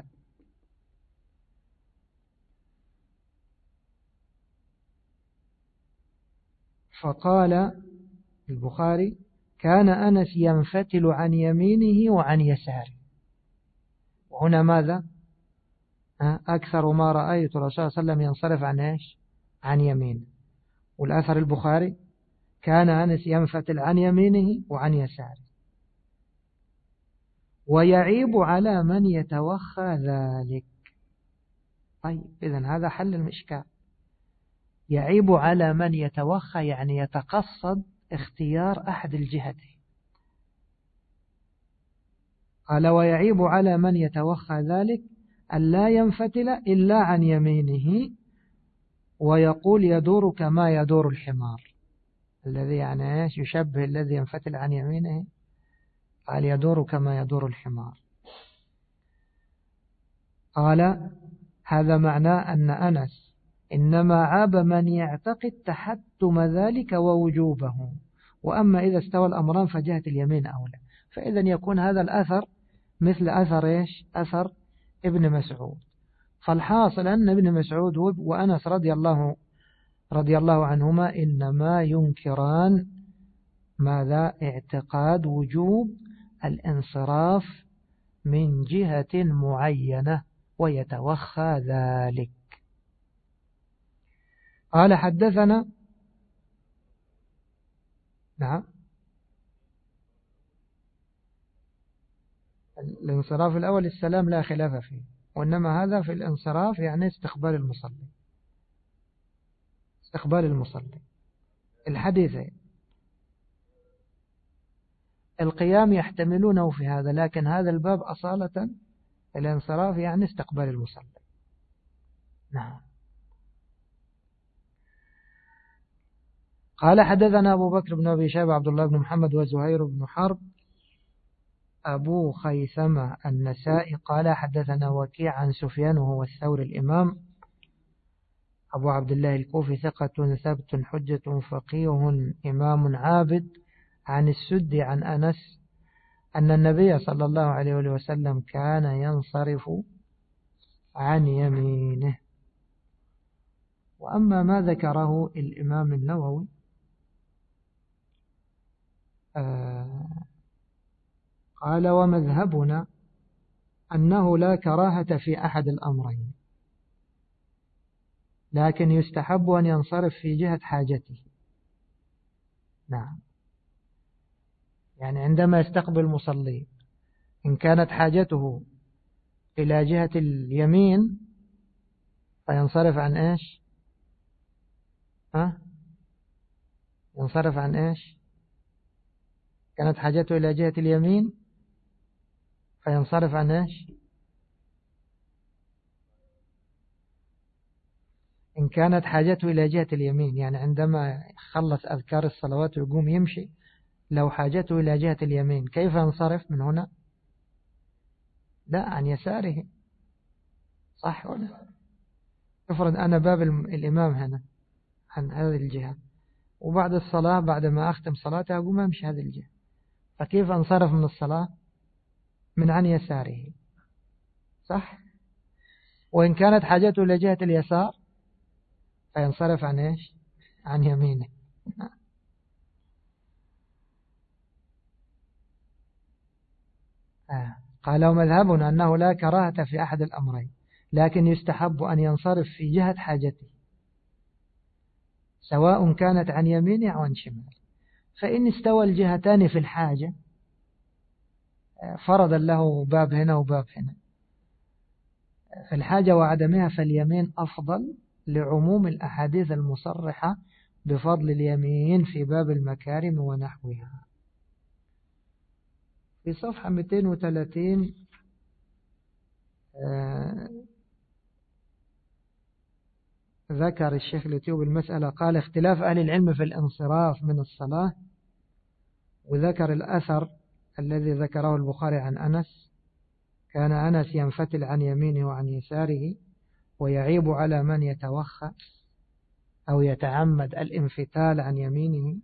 فقال البخاري كان أنس ينفتل عن يمينه وعن يساره، وهنا ماذا؟ أكثر ما رأيت الرسول صلى الله عليه وسلم ينصرف عن إيش؟ عن يمينه. والأثر البخاري كان أنس ينفتل عن يمينه وعن يساره. ويعيب على من يتوخى ذلك. طيب إذن هذا حل الإشكال. يعيب على من يتوخى يعني يتقصد اختيار أحد الجهتين. قال ويعيب على من يتوخى ذلك أن لا ينفتل إلا عن يمينه ويقول يدور كما يدور الحمار، الذي يعني إيش يشبه الذي ينفتل عن يمينه، قال يدور كما يدور الحمار. قال هذا معناه أن أنس إنما عاب من يعتقد تحتم ذلك ووجوبه، وأما إذا استوى الأمران فجهة اليمين أولى. فإذا يكون هذا الأثر مثل أثر إيش؟ أثر ابن مسعود. فالحاصل أن ابن مسعود وأنس رضي الله رضي الله عنهما إنما ينكران ماذا؟ اعتقاد وجوب الانصراف من جهة معينة ويتوخى ذلك. قال حدثنا نعم الانصراف الأول السلام لا خلاف فيه، وإنما هذا في الانصراف يعني استقبال المصلي، استقبال المصلي. الحديثين القيام يحتملونه في هذا، لكن هذا الباب أصالة الانصراف يعني استقبال المصلي. نعم. قال حدثنا أبو بكر بن أبي شيبة عبد الله بن محمد وزهير بن حرب أبو خيثمة النسائي قال حدثنا وكيع عن سفيان وهو الثوري الإمام أبو عبد الله الكوفي ثقة ثبت حجة فقيه إمام عابد عن السدي عن أنس أن النبي صلى الله عليه وسلم كان ينصرف عن يمينه. وأما ما ذكره الإمام النووي آه قال ومذهبنا أنه لا كراهة في أحد الأمرين، لكن يستحب أن ينصرف في جهة حاجته. نعم، يعني عندما يستقبل المصلي إن كانت حاجته إلى جهة اليمين فينصرف عن إيش؟ ها؟ ينصرف عن إيش؟ كانت حاجته إلى جهة اليمين فينصرف عن إيش؟ إن كانت حاجته إلى جهة اليمين يعني عندما يخلص أذكار الصلوات ويقوم يمشي لو حاجته إلى جهة اليمين كيف ينصرف من هنا؟ لا، عن يساره، صح ولا؟ افرض أنا باب الإمام هنا عن هذه الجهة، وبعد الصلاة بعد ما أختم صلاتي أقوم أمشي هذه الجهة، فكيف أنصرف من الصلاة؟ من عن يساره، صح؟ وإن كانت حاجته إلى جهة اليسار فينصرف عن إيش؟ عن يمينه. آه. قال ومذهبنا أنه لا كراهة في أحد الأمرين، لكن يستحب أن ينصرف في جهة حاجته سواء كانت عن يمينه أو عن شماله. فإن استوى الجهتان في الحاجة فرضا له باب هنا وباب هنا في الحاجة وعدمها فاليمين أفضل لعموم الأحاديث المصرحة بفضل اليمين في باب المكارم ونحوها. في صفحة مئتين وثلاثين آه ذكر الشيخ الإثيوبي المسألة، قال اختلاف أهل العلم في الانصراف من الصلاة، وذكر الأثر الذي ذكره البخاري عن أنس كان أنس ينفتل عن يمينه وعن يساره، ويعيب على من يتوخى أو يتعمد الانفتال عن يمينه،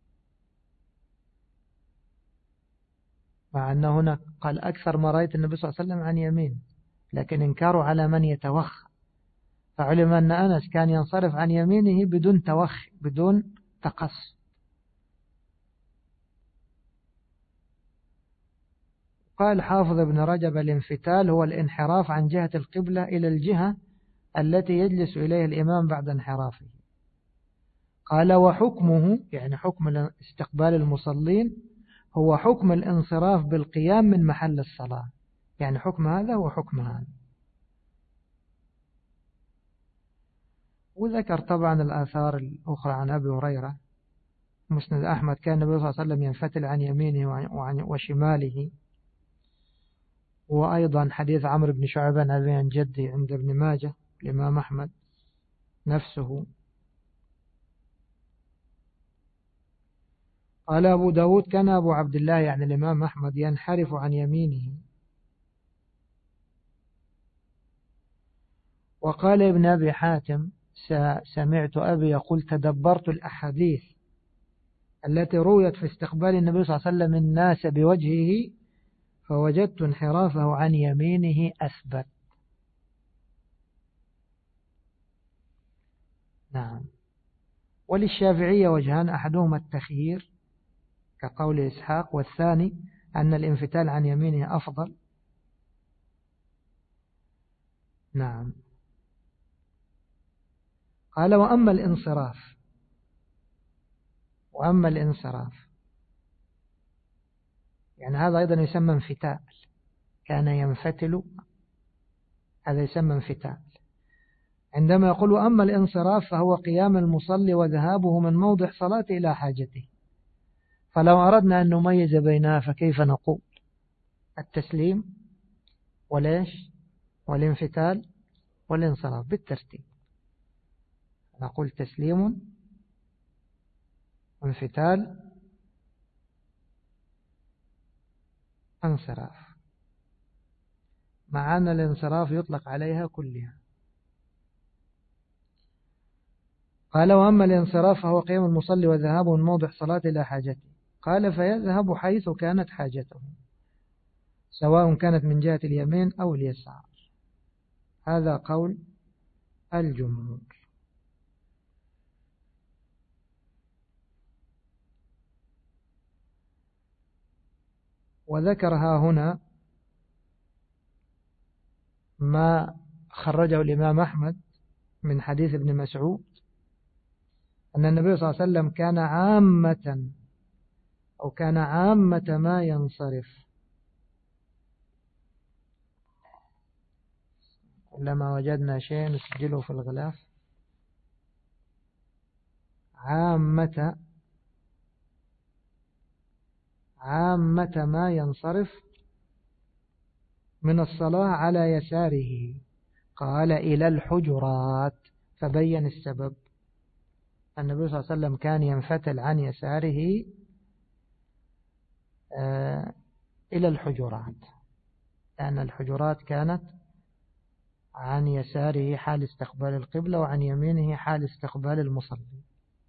مع أنه هنا قال أكثر ما رأيت النبي صلى الله عليه وسلم عن يمين، لكن انكاره على من يتوخى، فعلم أن أنس كان ينصرف عن يمينه بدون توخي بدون تقص. قال حافظ ابن رجب: الانفتال هو الانحراف عن جهة القبلة إلى الجهة التي يجلس إليها الإمام بعد انحرافه. قال: وحكمه، يعني حكم استقبال المصلين، هو حكم الانصراف بالقيام من محل الصلاة، يعني حكم هذا وحكم هذا. وذكر طبعا الآثار الأخرى عن أبي هريرة مسند أحمد: كان النبي صلى الله عليه وسلم ينفتل عن يمينه وعن وشماله. وأيضا حديث عمرو بن شعبة عن جدي عند ابن ماجه الإمام أحمد نفسه. قال أبو داود: كان أبو عبد الله، يعني الإمام أحمد، ينحرف عن يمينه. وقال ابن أبي حاتم: سمعت أبي يقول: تدبرت الأحاديث التي رويت في استقبال النبي صلى الله عليه وسلم الناس بوجهه فوجدت انحرافه عن يمينه أثبت. نعم. وللشافعية وجهان: أحدهما التخيير كقول إسحاق، والثاني أن الانفتال عن يمينه أفضل. نعم. قال: وأما الانصراف وأما الانصراف يعني هذا أيضا يسمى انفتال، كان ينفتل، هذا يسمى انفتال. عندما يقول أما الانصراف فهو قيام المصلي وذهابه من موضع صلاته إلى حاجته. فلو أردنا أن نميز بينها فكيف نقول؟ التسليم وليش والانفتال والانصراف بالترتيب. نقول تسليم، انفتال، انصراف، مع أن الانصراف يطلق عليها كلها. قال: وأما الانصراف فهو قيام المصلي وذهابه من موضع صلاة إلى حاجته. قال: فيذهب حيث كانت حاجته، سواء كانت من جهة اليمين أو اليسار. هذا قول الجمهور. وذكرها هنا ما خرجه الإمام أحمد من حديث ابن مسعود أن النبي صلى الله عليه وسلم كان عامة أو كان عامة ما ينصرف كلما وجدنا شيء نسجله في الغلاف. عامة عامة ما ينصرف من الصلاة على يساره. قال: إلى الحجرات، فبين السبب. النبي صلى الله عليه وسلم كان ينفتل عن يساره آه إلى الحجرات، لأن الحجرات كانت عن يساره حال استقبال القبلة وعن يمينه حال استقبال المصلي.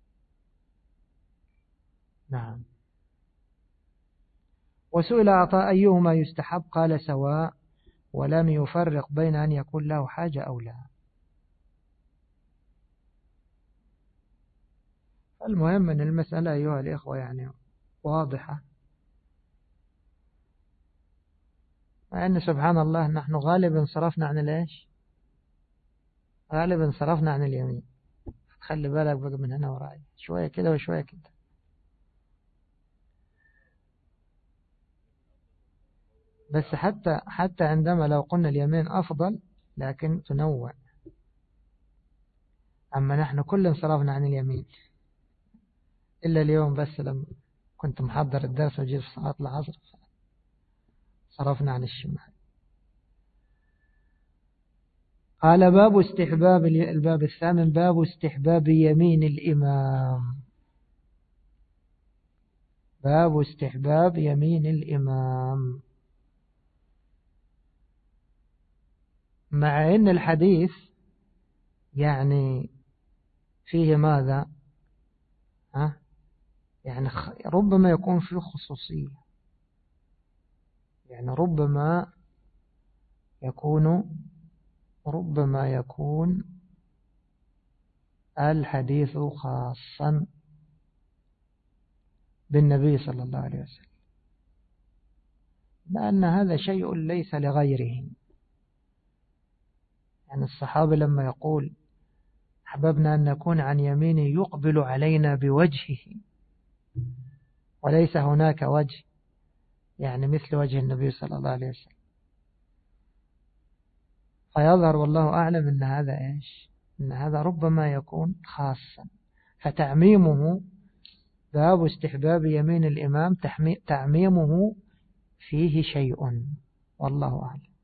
نعم. وسئل عطاء أيهما يستحب؟ قال: سواء، ولم يفرق بين أن يكون له حاجة أو لا. المهم أن المسألة أيها الإخوة يعني واضحة، مع أن سبحان الله نحن غالبا صرفنا عن الإيش؟ غالبا صرفنا عن اليمين. خلي بالك بقى من هنا وراي، شوية كده وشوية كده. بس حتى حتى عندما لو قلنا اليمين أفضل لكن تنوع. أما نحن كل انصرفنا عن اليمين إلا اليوم بس لما كنت محضر الدرس وجيت في صلاة العصر صرفنا عن الشمال. قال: باب استحباب، الباب الثامن، باب استحباب يمين الإمام. باب استحباب يمين الإمام. مع أن الحديث يعني فيه ماذا؟ ها؟ يعني ربما يكون فيه خصوصية، يعني ربما يكون ربما يكون الحديث خاصا بالنبي صلى الله عليه وسلم. لأن هذا شيء ليس لغيره. يعني الصحابة لما يقول أحببنا أن نكون عن يمينه يقبل علينا بوجهه وليس هناك وجه يعني مثل وجه النبي صلى الله عليه وسلم، فيظهر والله أعلم أن هذا إيش، أن هذا ربما يكون خاصا، فتعميمه باب استحباب يمين الإمام تعميمه فيه شيء والله أعلم.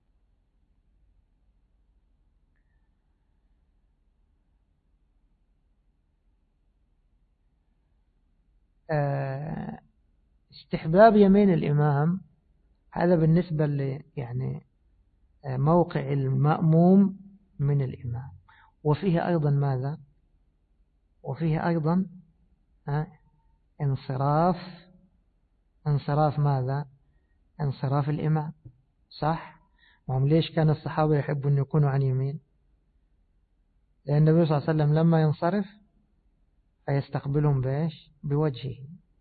استحباب يمين الإمام هذا بالنسبة ل يعني موقع المأموم من الإمام، وفيه أيضا ماذا، وفيه أيضا انصراف انصراف ماذا، انصراف الإمام، صح؟ وهم ليش كان الصحابة يحبون أن يكونوا عن يمين؟ لأن النبي صلى الله عليه وسلم لما ينصرف فيستقبلهم بإيش؟ بوجهه.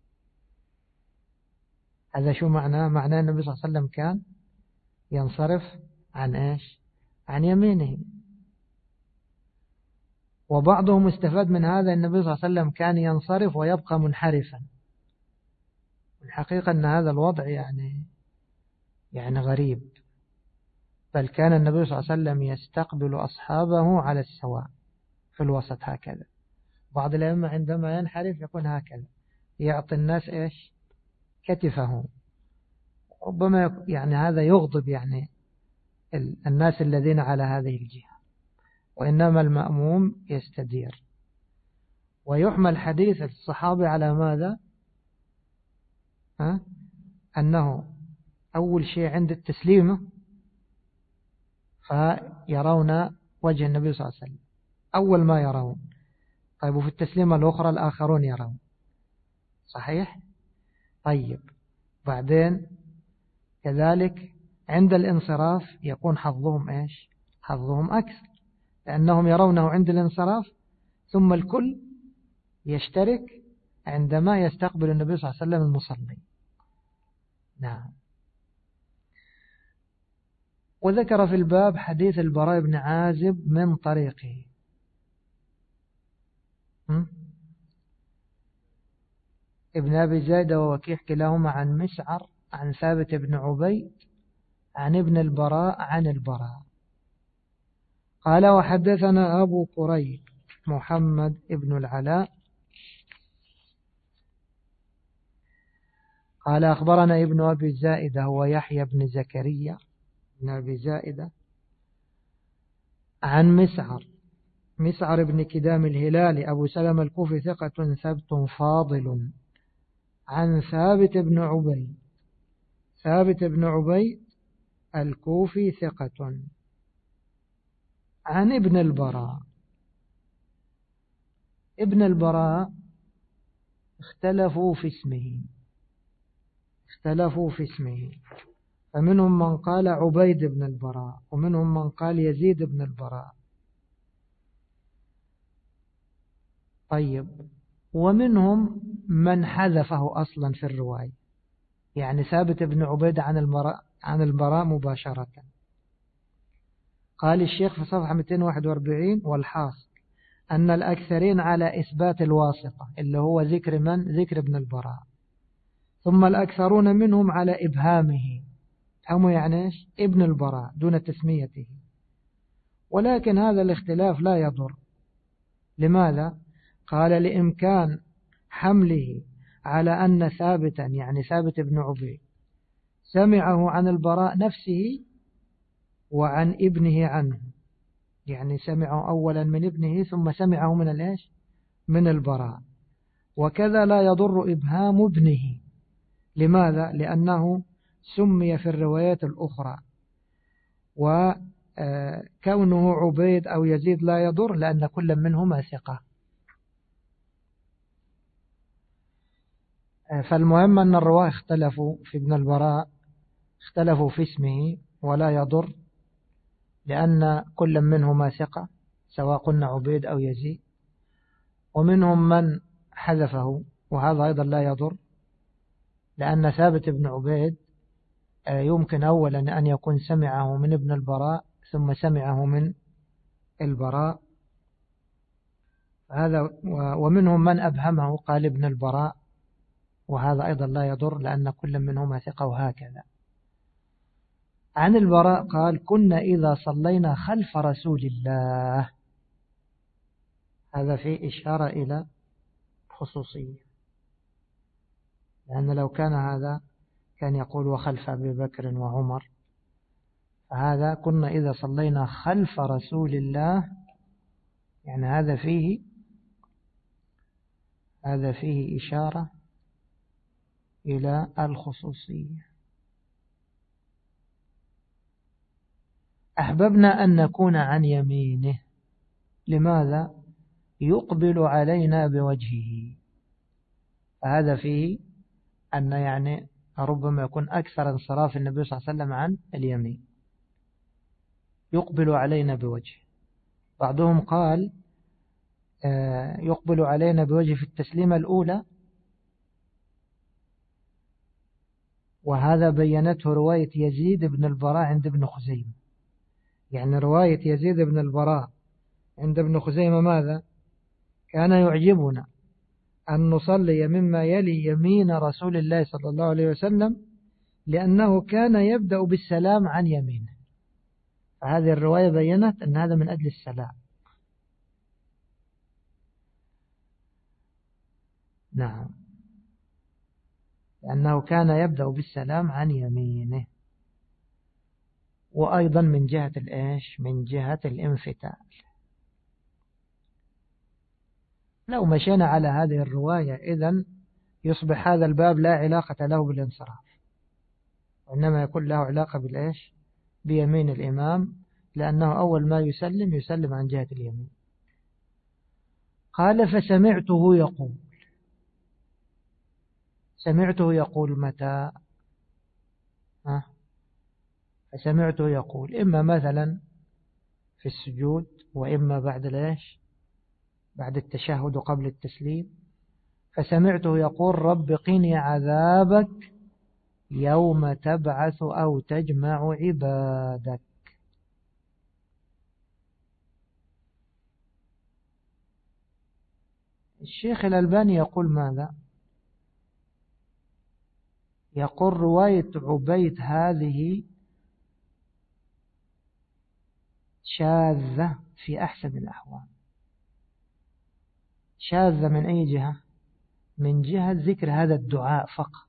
هذا شو معناه؟ معناه النبي صلى الله عليه وسلم كان ينصرف عن إيش؟ عن يمينه. وبعضهم استفاد من هذا النبي صلى الله عليه وسلم كان ينصرف ويبقى منحرفا. الحقيقة أن هذا الوضع يعني يعني غريب، بل كان النبي صلى الله عليه وسلم يستقبل أصحابه على السواء في الوسط هكذا. بعض الأئمة عندما ينحرف يكون هكذا، يعطي الناس إيش؟ كتفه. ربما يعني هذا يغضب يعني الناس الذين على هذه الجهة، وإنما المأموم يستدير. ويحمل حديث الصحابة على ماذا؟ ها؟ أنه أول شيء عند التسليمة فيرون وجه النبي صلى الله عليه وسلم أول ما يرون. طيب وفي التسليمة الأخرى الآخرون يرون، صحيح؟ طيب بعدين كذلك عند الانصراف يكون حظهم إيش؟ حظهم أكثر، لأنهم يرونه عند الانصراف، ثم الكل يشترك عندما يستقبل النبي صلى الله عليه وسلم المصلي. نعم. وذكر في الباب حديث البراء بن عازب من طريقه. ابن أبي زايدة ووكيع كلاهما عن مسعر عن ثابت بن عبيد عن ابن البراء عن البراء قال وحدثنا أبو كريب محمد ابن العلاء قال أخبرنا ابن أبي زائدة هو يحيى بن زكريا ابن أبي زائدة عن مسعر مسعر بن كدام الهلالي أبو سلمة الكوفي ثقة ثبت فاضل عن ثابت بن عبيد ثابت بن عبيد الكوفي ثقة عن ابن البراء. ابن البراء اختلفوا في اسمه اختلفوا في اسمه فمنهم من قال عبيد بن البراء ومنهم من قال يزيد بن البراء. طيب ومنهم من حذفه أصلا في الرواية، يعني ثابت بن عبيد عن البراء عن البراء مباشرة. قال الشيخ في صفحة مئتين وواحد وأربعين والحاصل أن الأكثرين على إثبات الواسطة اللي هو ذكر من؟ ذكر ابن البراء. ثم الأكثرون منهم على إبهامه، هم يعني إيش؟ ابن البراء دون تسميته. ولكن هذا الاختلاف لا يضر. لماذا؟ قال لإمكان حمله على أن ثابتا يعني ثابت بن عبيد سمعه عن البراء نفسه وعن ابنه عنه، يعني سمعه أولا من ابنه ثم سمعه من الإيش؟ من البراء. وكذا لا يضر إبهام ابنه. لماذا؟ لأنه سمي في الروايات الأخرى، وكونه عبيد أو يزيد لا يضر لأن كل منهما ثقة. فالمهم أن الرواة اختلفوا في ابن البراء، اختلفوا في اسمه ولا يضر لأن كل منهما ثقة سواء قلنا عبيد أو يزيد. ومنهم من حذفه وهذا أيضا لا يضر لأن ثابت بن عبيد يمكن أولا أن يكون سمعه من ابن البراء ثم سمعه من البراء، هذا ومنهم من أبهمه قال ابن البراء، وهذا أيضا لا يضر لأن كل منهما ثقة. وهكذا عن البراء قال كنا إذا صلينا خلف رسول الله، هذا فيه إشارة إلى خصوصية، لأن لو كان هذا كان يقول وخلف أبي بكر وعمر، فهذا كنا إذا صلينا خلف رسول الله، يعني هذا فيه هذا فيه إشارة إلى الخصوصية. أحببنا أن نكون عن يمينه، لماذا؟ يقبل علينا بوجهه، هذا فيه أن يعني ربما يكون أكثر انصراف النبي صلى الله عليه وسلم عن اليمين، يقبل علينا بوجهه. بعضهم قال يقبل علينا بوجهه في التسليمة الأولى، وهذا بينته رواية يزيد بن البراء عند ابن خزيمة. يعني رواية يزيد بن البراء عند ابن خزيمة ماذا؟ كان يعجبنا أن نصلي مما يلي يمين رسول الله صلى الله عليه وسلم، لأنه كان يبدأ بالسلام عن يمينه. فهذه الرواية بينت أن هذا من أجل السلام. نعم، لأنه كان يبدأ بالسلام عن يمينه. وأيضا من جهة الإيش؟ من جهة الانفتال. لو مشينا على هذه الرواية إذن يصبح هذا الباب لا علاقة له بالانصراف، وإنما يكون له علاقة بالإيش؟ بيمين الإمام، لأنه أول ما يسلم يسلم عن جهة اليمين. قال فسمعته يقول، سمعته يقول متى؟ ها؟ فسمعته يقول إما مثلا في السجود، وإما بعد الإيش؟ بعد التشهد وقبل التسليم. فسمعته يقول رب قني عذابك يوم تبعث أو تجمع عبادك. الشيخ الألباني يقول ماذا؟ يقول رواية عبيد هذه شاذة في أحسن الأحوال. شاذة من أي جهة؟ من جهة ذكر هذا الدعاء فقط.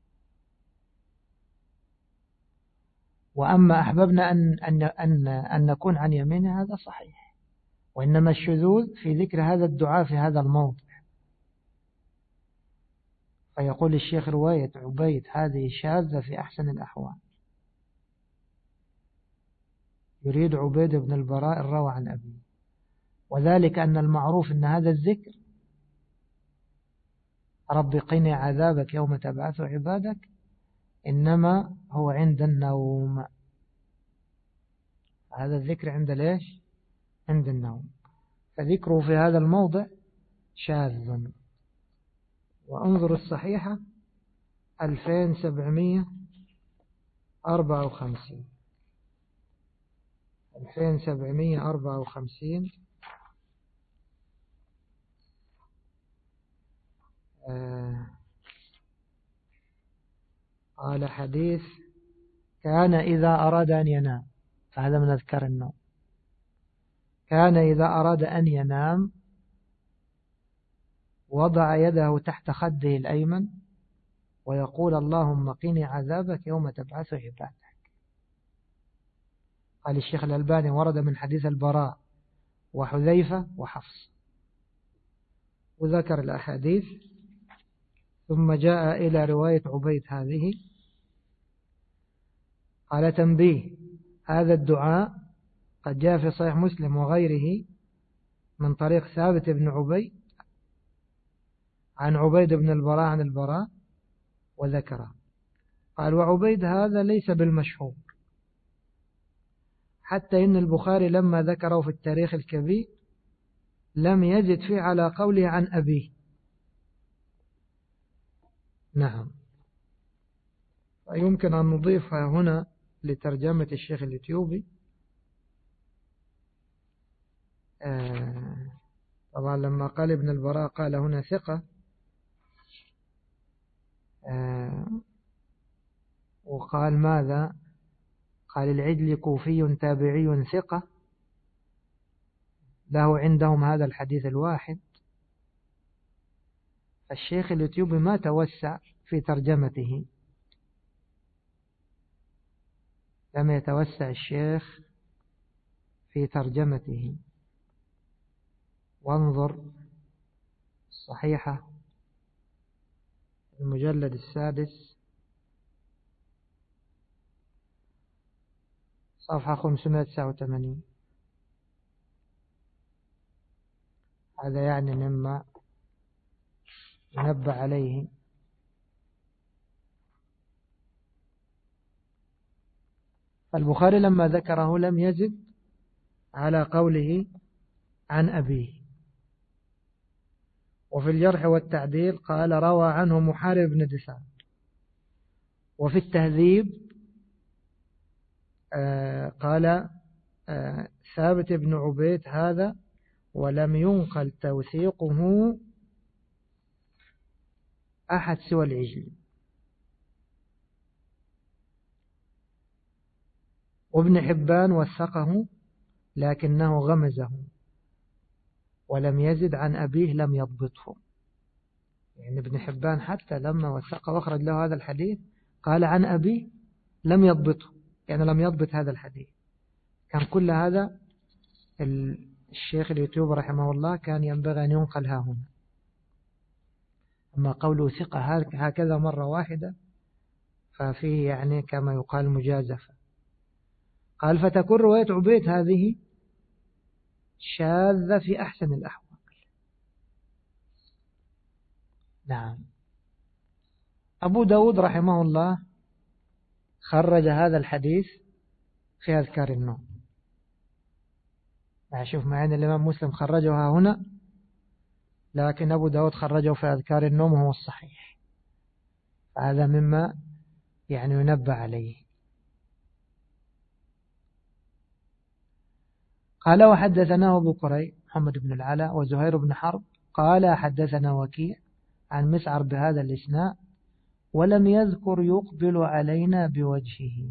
وأما أحببنا أن, أن, أن, أن نكون عن يمينه، هذا صحيح، وإنما الشذوذ في ذكر هذا الدعاء في هذا الموضع. فيقول الشيخ رواية عبيد هذه شاذة في أحسن الأحوال، يريد عبيد بن البراء الروى عن أبيه، وذلك أن المعروف أن هذا الذكر رب قني عذابك يوم تبعث عبادك إنما هو عند النوم. هذا الذكر عند ليش؟ عند النوم، فذكره في هذا الموضع شاذ. وانظر الصحيحة ألفين وسبعمائة وأربعة وخمسين ألفين وسبعمائة وأربعة وخمسين آه قال حديث كان إذا أراد أن ينام، فهذا من أذكار النوم. كان إذا أراد أن ينام وضع يده تحت خده الأيمن ويقول اللهم قني عذابك يوم تبعث عبادك. قال الشيخ الألباني ورد من حديث البراء وحذيفة وحفص، وذكر الأحاديث، ثم جاء إلى رواية عبيد هذه. قال تنبيه، هذا الدعاء قد جاء في صحيح مسلم وغيره من طريق ثابت بن عبيد عن عبيد بن البراء عن البراء وذكره. قال وعبيد هذا ليس بالمشهور، حتى إن البخاري لما ذكره في التاريخ الكبير لم يزد فيه على قوله عن أبيه. نعم، ويمكن أن نضيفها هنا لترجمة الشيخ الإثيوبي. آه طبعا لما قال ابن البراء قال هنا ثقة، آه وقال ماذا؟ قال العجل كوفي تابعي ثقة، له عندهم هذا الحديث الواحد. الشيخ الإثيوبي ما توسع في ترجمته، لم يتوسع الشيخ في ترجمته. وانظر الصحيحة المجلد السادس صفحة خمسمائة وتسعة وثمانين. هذا يعني مما نبه عليه. البخاري لما ذكره لم يزد على قوله عن أبيه. وفي الجرح والتعديل قال روى عنه محارب بن دثار. وفي التهذيب آه قال آه ثابت بن عبيد هذا، ولم ينقل توثيقه أحد سوى العجلي. وابن حبان وثقه لكنه غمزه ولم يزد عن أبيه لم يضبطه. يعني ابن حبان حتى لما وثقه واخرج له هذا الحديث قال عن أبيه لم يضبطه، يعني لم يضبط هذا الحديث. كان كل هذا الشيخ اليوتيوب رحمه الله كان ينبغي أن ينقل ها هنا. أما قوله ثقة هكذا مرة واحدة ففيه يعني كما يقال مجازفة. قال فتكون رواية عبيد هذه شاذة في أحسن الأحوال. نعم. أبو داود رحمه الله خرج هذا الحديث في أذكار النوم. شوف معنا الإمام مسلم خرجها هنا، لكن أبو داود خرجه في أذكار النوم وهو الصحيح. هذا مما يعني ينبه عليه. قال وحدثناه أبو كريب محمد بن العلاء وزهير بن حرب قال حدثنا وكيع عن مسعر بهذا الإسناد ولم يذكر يقبل علينا بوجهه،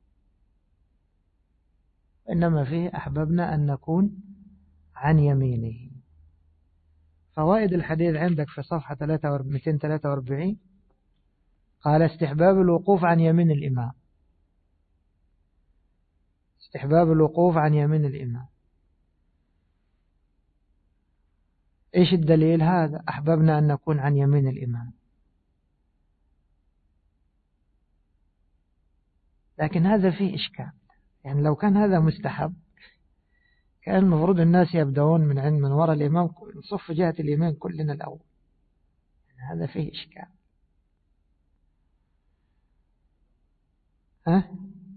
إنما فيه أحببنا أن نكون عن يمينه. فوائد الحديث عندك في صفحة مئتين وثلاثة وأربعين قال استحباب الوقوف عن يمين الإمام. استحباب الوقوف عن يمين الإمام. إيش الدليل؟ هذا أحببنا أن نكون عن يمين الإمام. لكن هذا فيه إشكال، يعني لو كان هذا مستحب كان المفروض الناس يبدأون من عند من وراء الإمام نصف جهة اليمين كلنا الأول. يعني هذا فيه إشكال. ها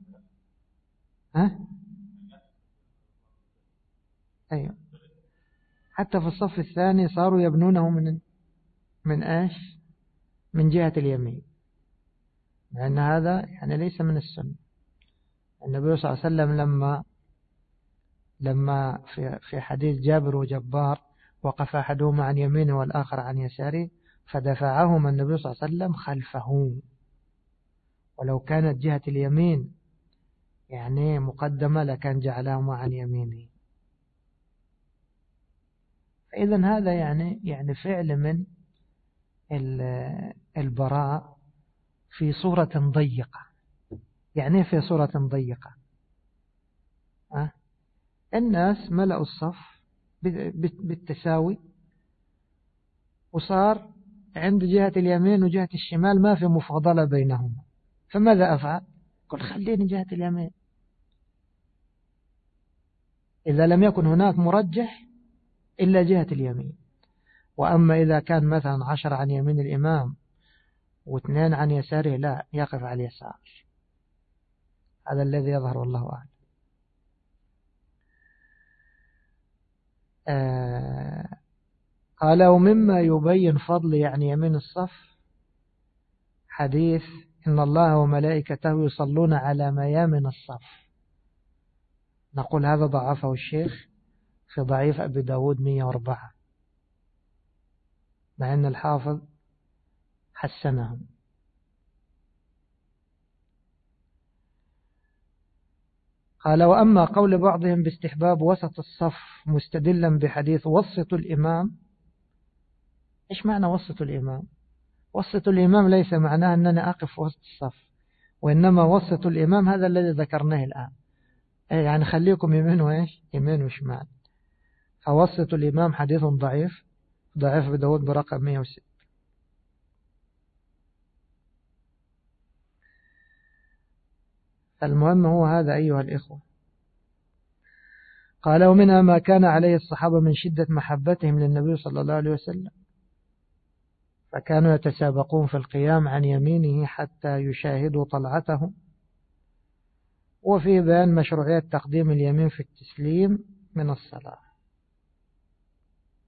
ها أيوة. حتى في الصف الثاني صاروا يبنونه من من إيش؟ من جهة اليمين، لأن هذا يعني ليس من السنة. النبي صلى الله عليه وسلم لما لما في في حديث جابر وجبار وقف أحدهما عن يمينه والآخر عن يساره فدفعهما النبي صلى الله عليه وسلم خلفه، ولو كانت جهة اليمين يعني مقدمة لكان جعلهما عن يمينه. فإذا هذا يعني يعني فعل من البراء في صورة ضيقة. يعني في صورة ضيقة أه؟ الناس ملأوا الصف بالتساوي وصار عند جهة اليمين وجهة الشمال ما في مفاضلة بينهما، فماذا أفعل؟ قل خليني جهة اليمين. إذا لم يكن هناك مرجح إلا جهة اليمين. وأما إذا كان مثلا عشر عن يمين الإمام واثنين عن يساره لا يقف على اليسار. هذا الذي يظهر والله أعلم. آه قال ومما يبين فضل يعني يمين الصف حديث إن الله وملائكته يصلون على ميامن الصف. نقول هذا ضعفه الشيخ في ضعيف أبي داود مئة وأربعة، مع أن الحافظ حسنه. قال: وأما قول بعضهم باستحباب وسط الصف مستدلا بحديث وسط الإمام. إيش معنى وسط الإمام؟ وسط الإمام ليس معناه أننا أقف وسط الصف، وإنما وسط الإمام هذا الذي ذكرناه الآن، يعني خليكم يمين وإيش يمين وشمال. فوسط الإمام حديث ضعيف، ضعيف بداود برقم مئة وستة. المهم هو هذا أيها الإخوة. قال: ومنها ما كان عليه الصحابة من شدة محبتهم للنبي صلى الله عليه وسلم، فكانوا يتسابقون في القيام عن يمينه حتى يشاهدوا طلعته. وفي بيان مشروعية تقديم اليمين في التسليم من الصلاة.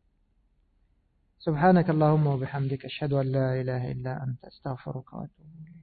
سبحانك اللهم وبحمدك، أشهد أن لا إله إلا أنت، أستغفرك وأتوب إليك.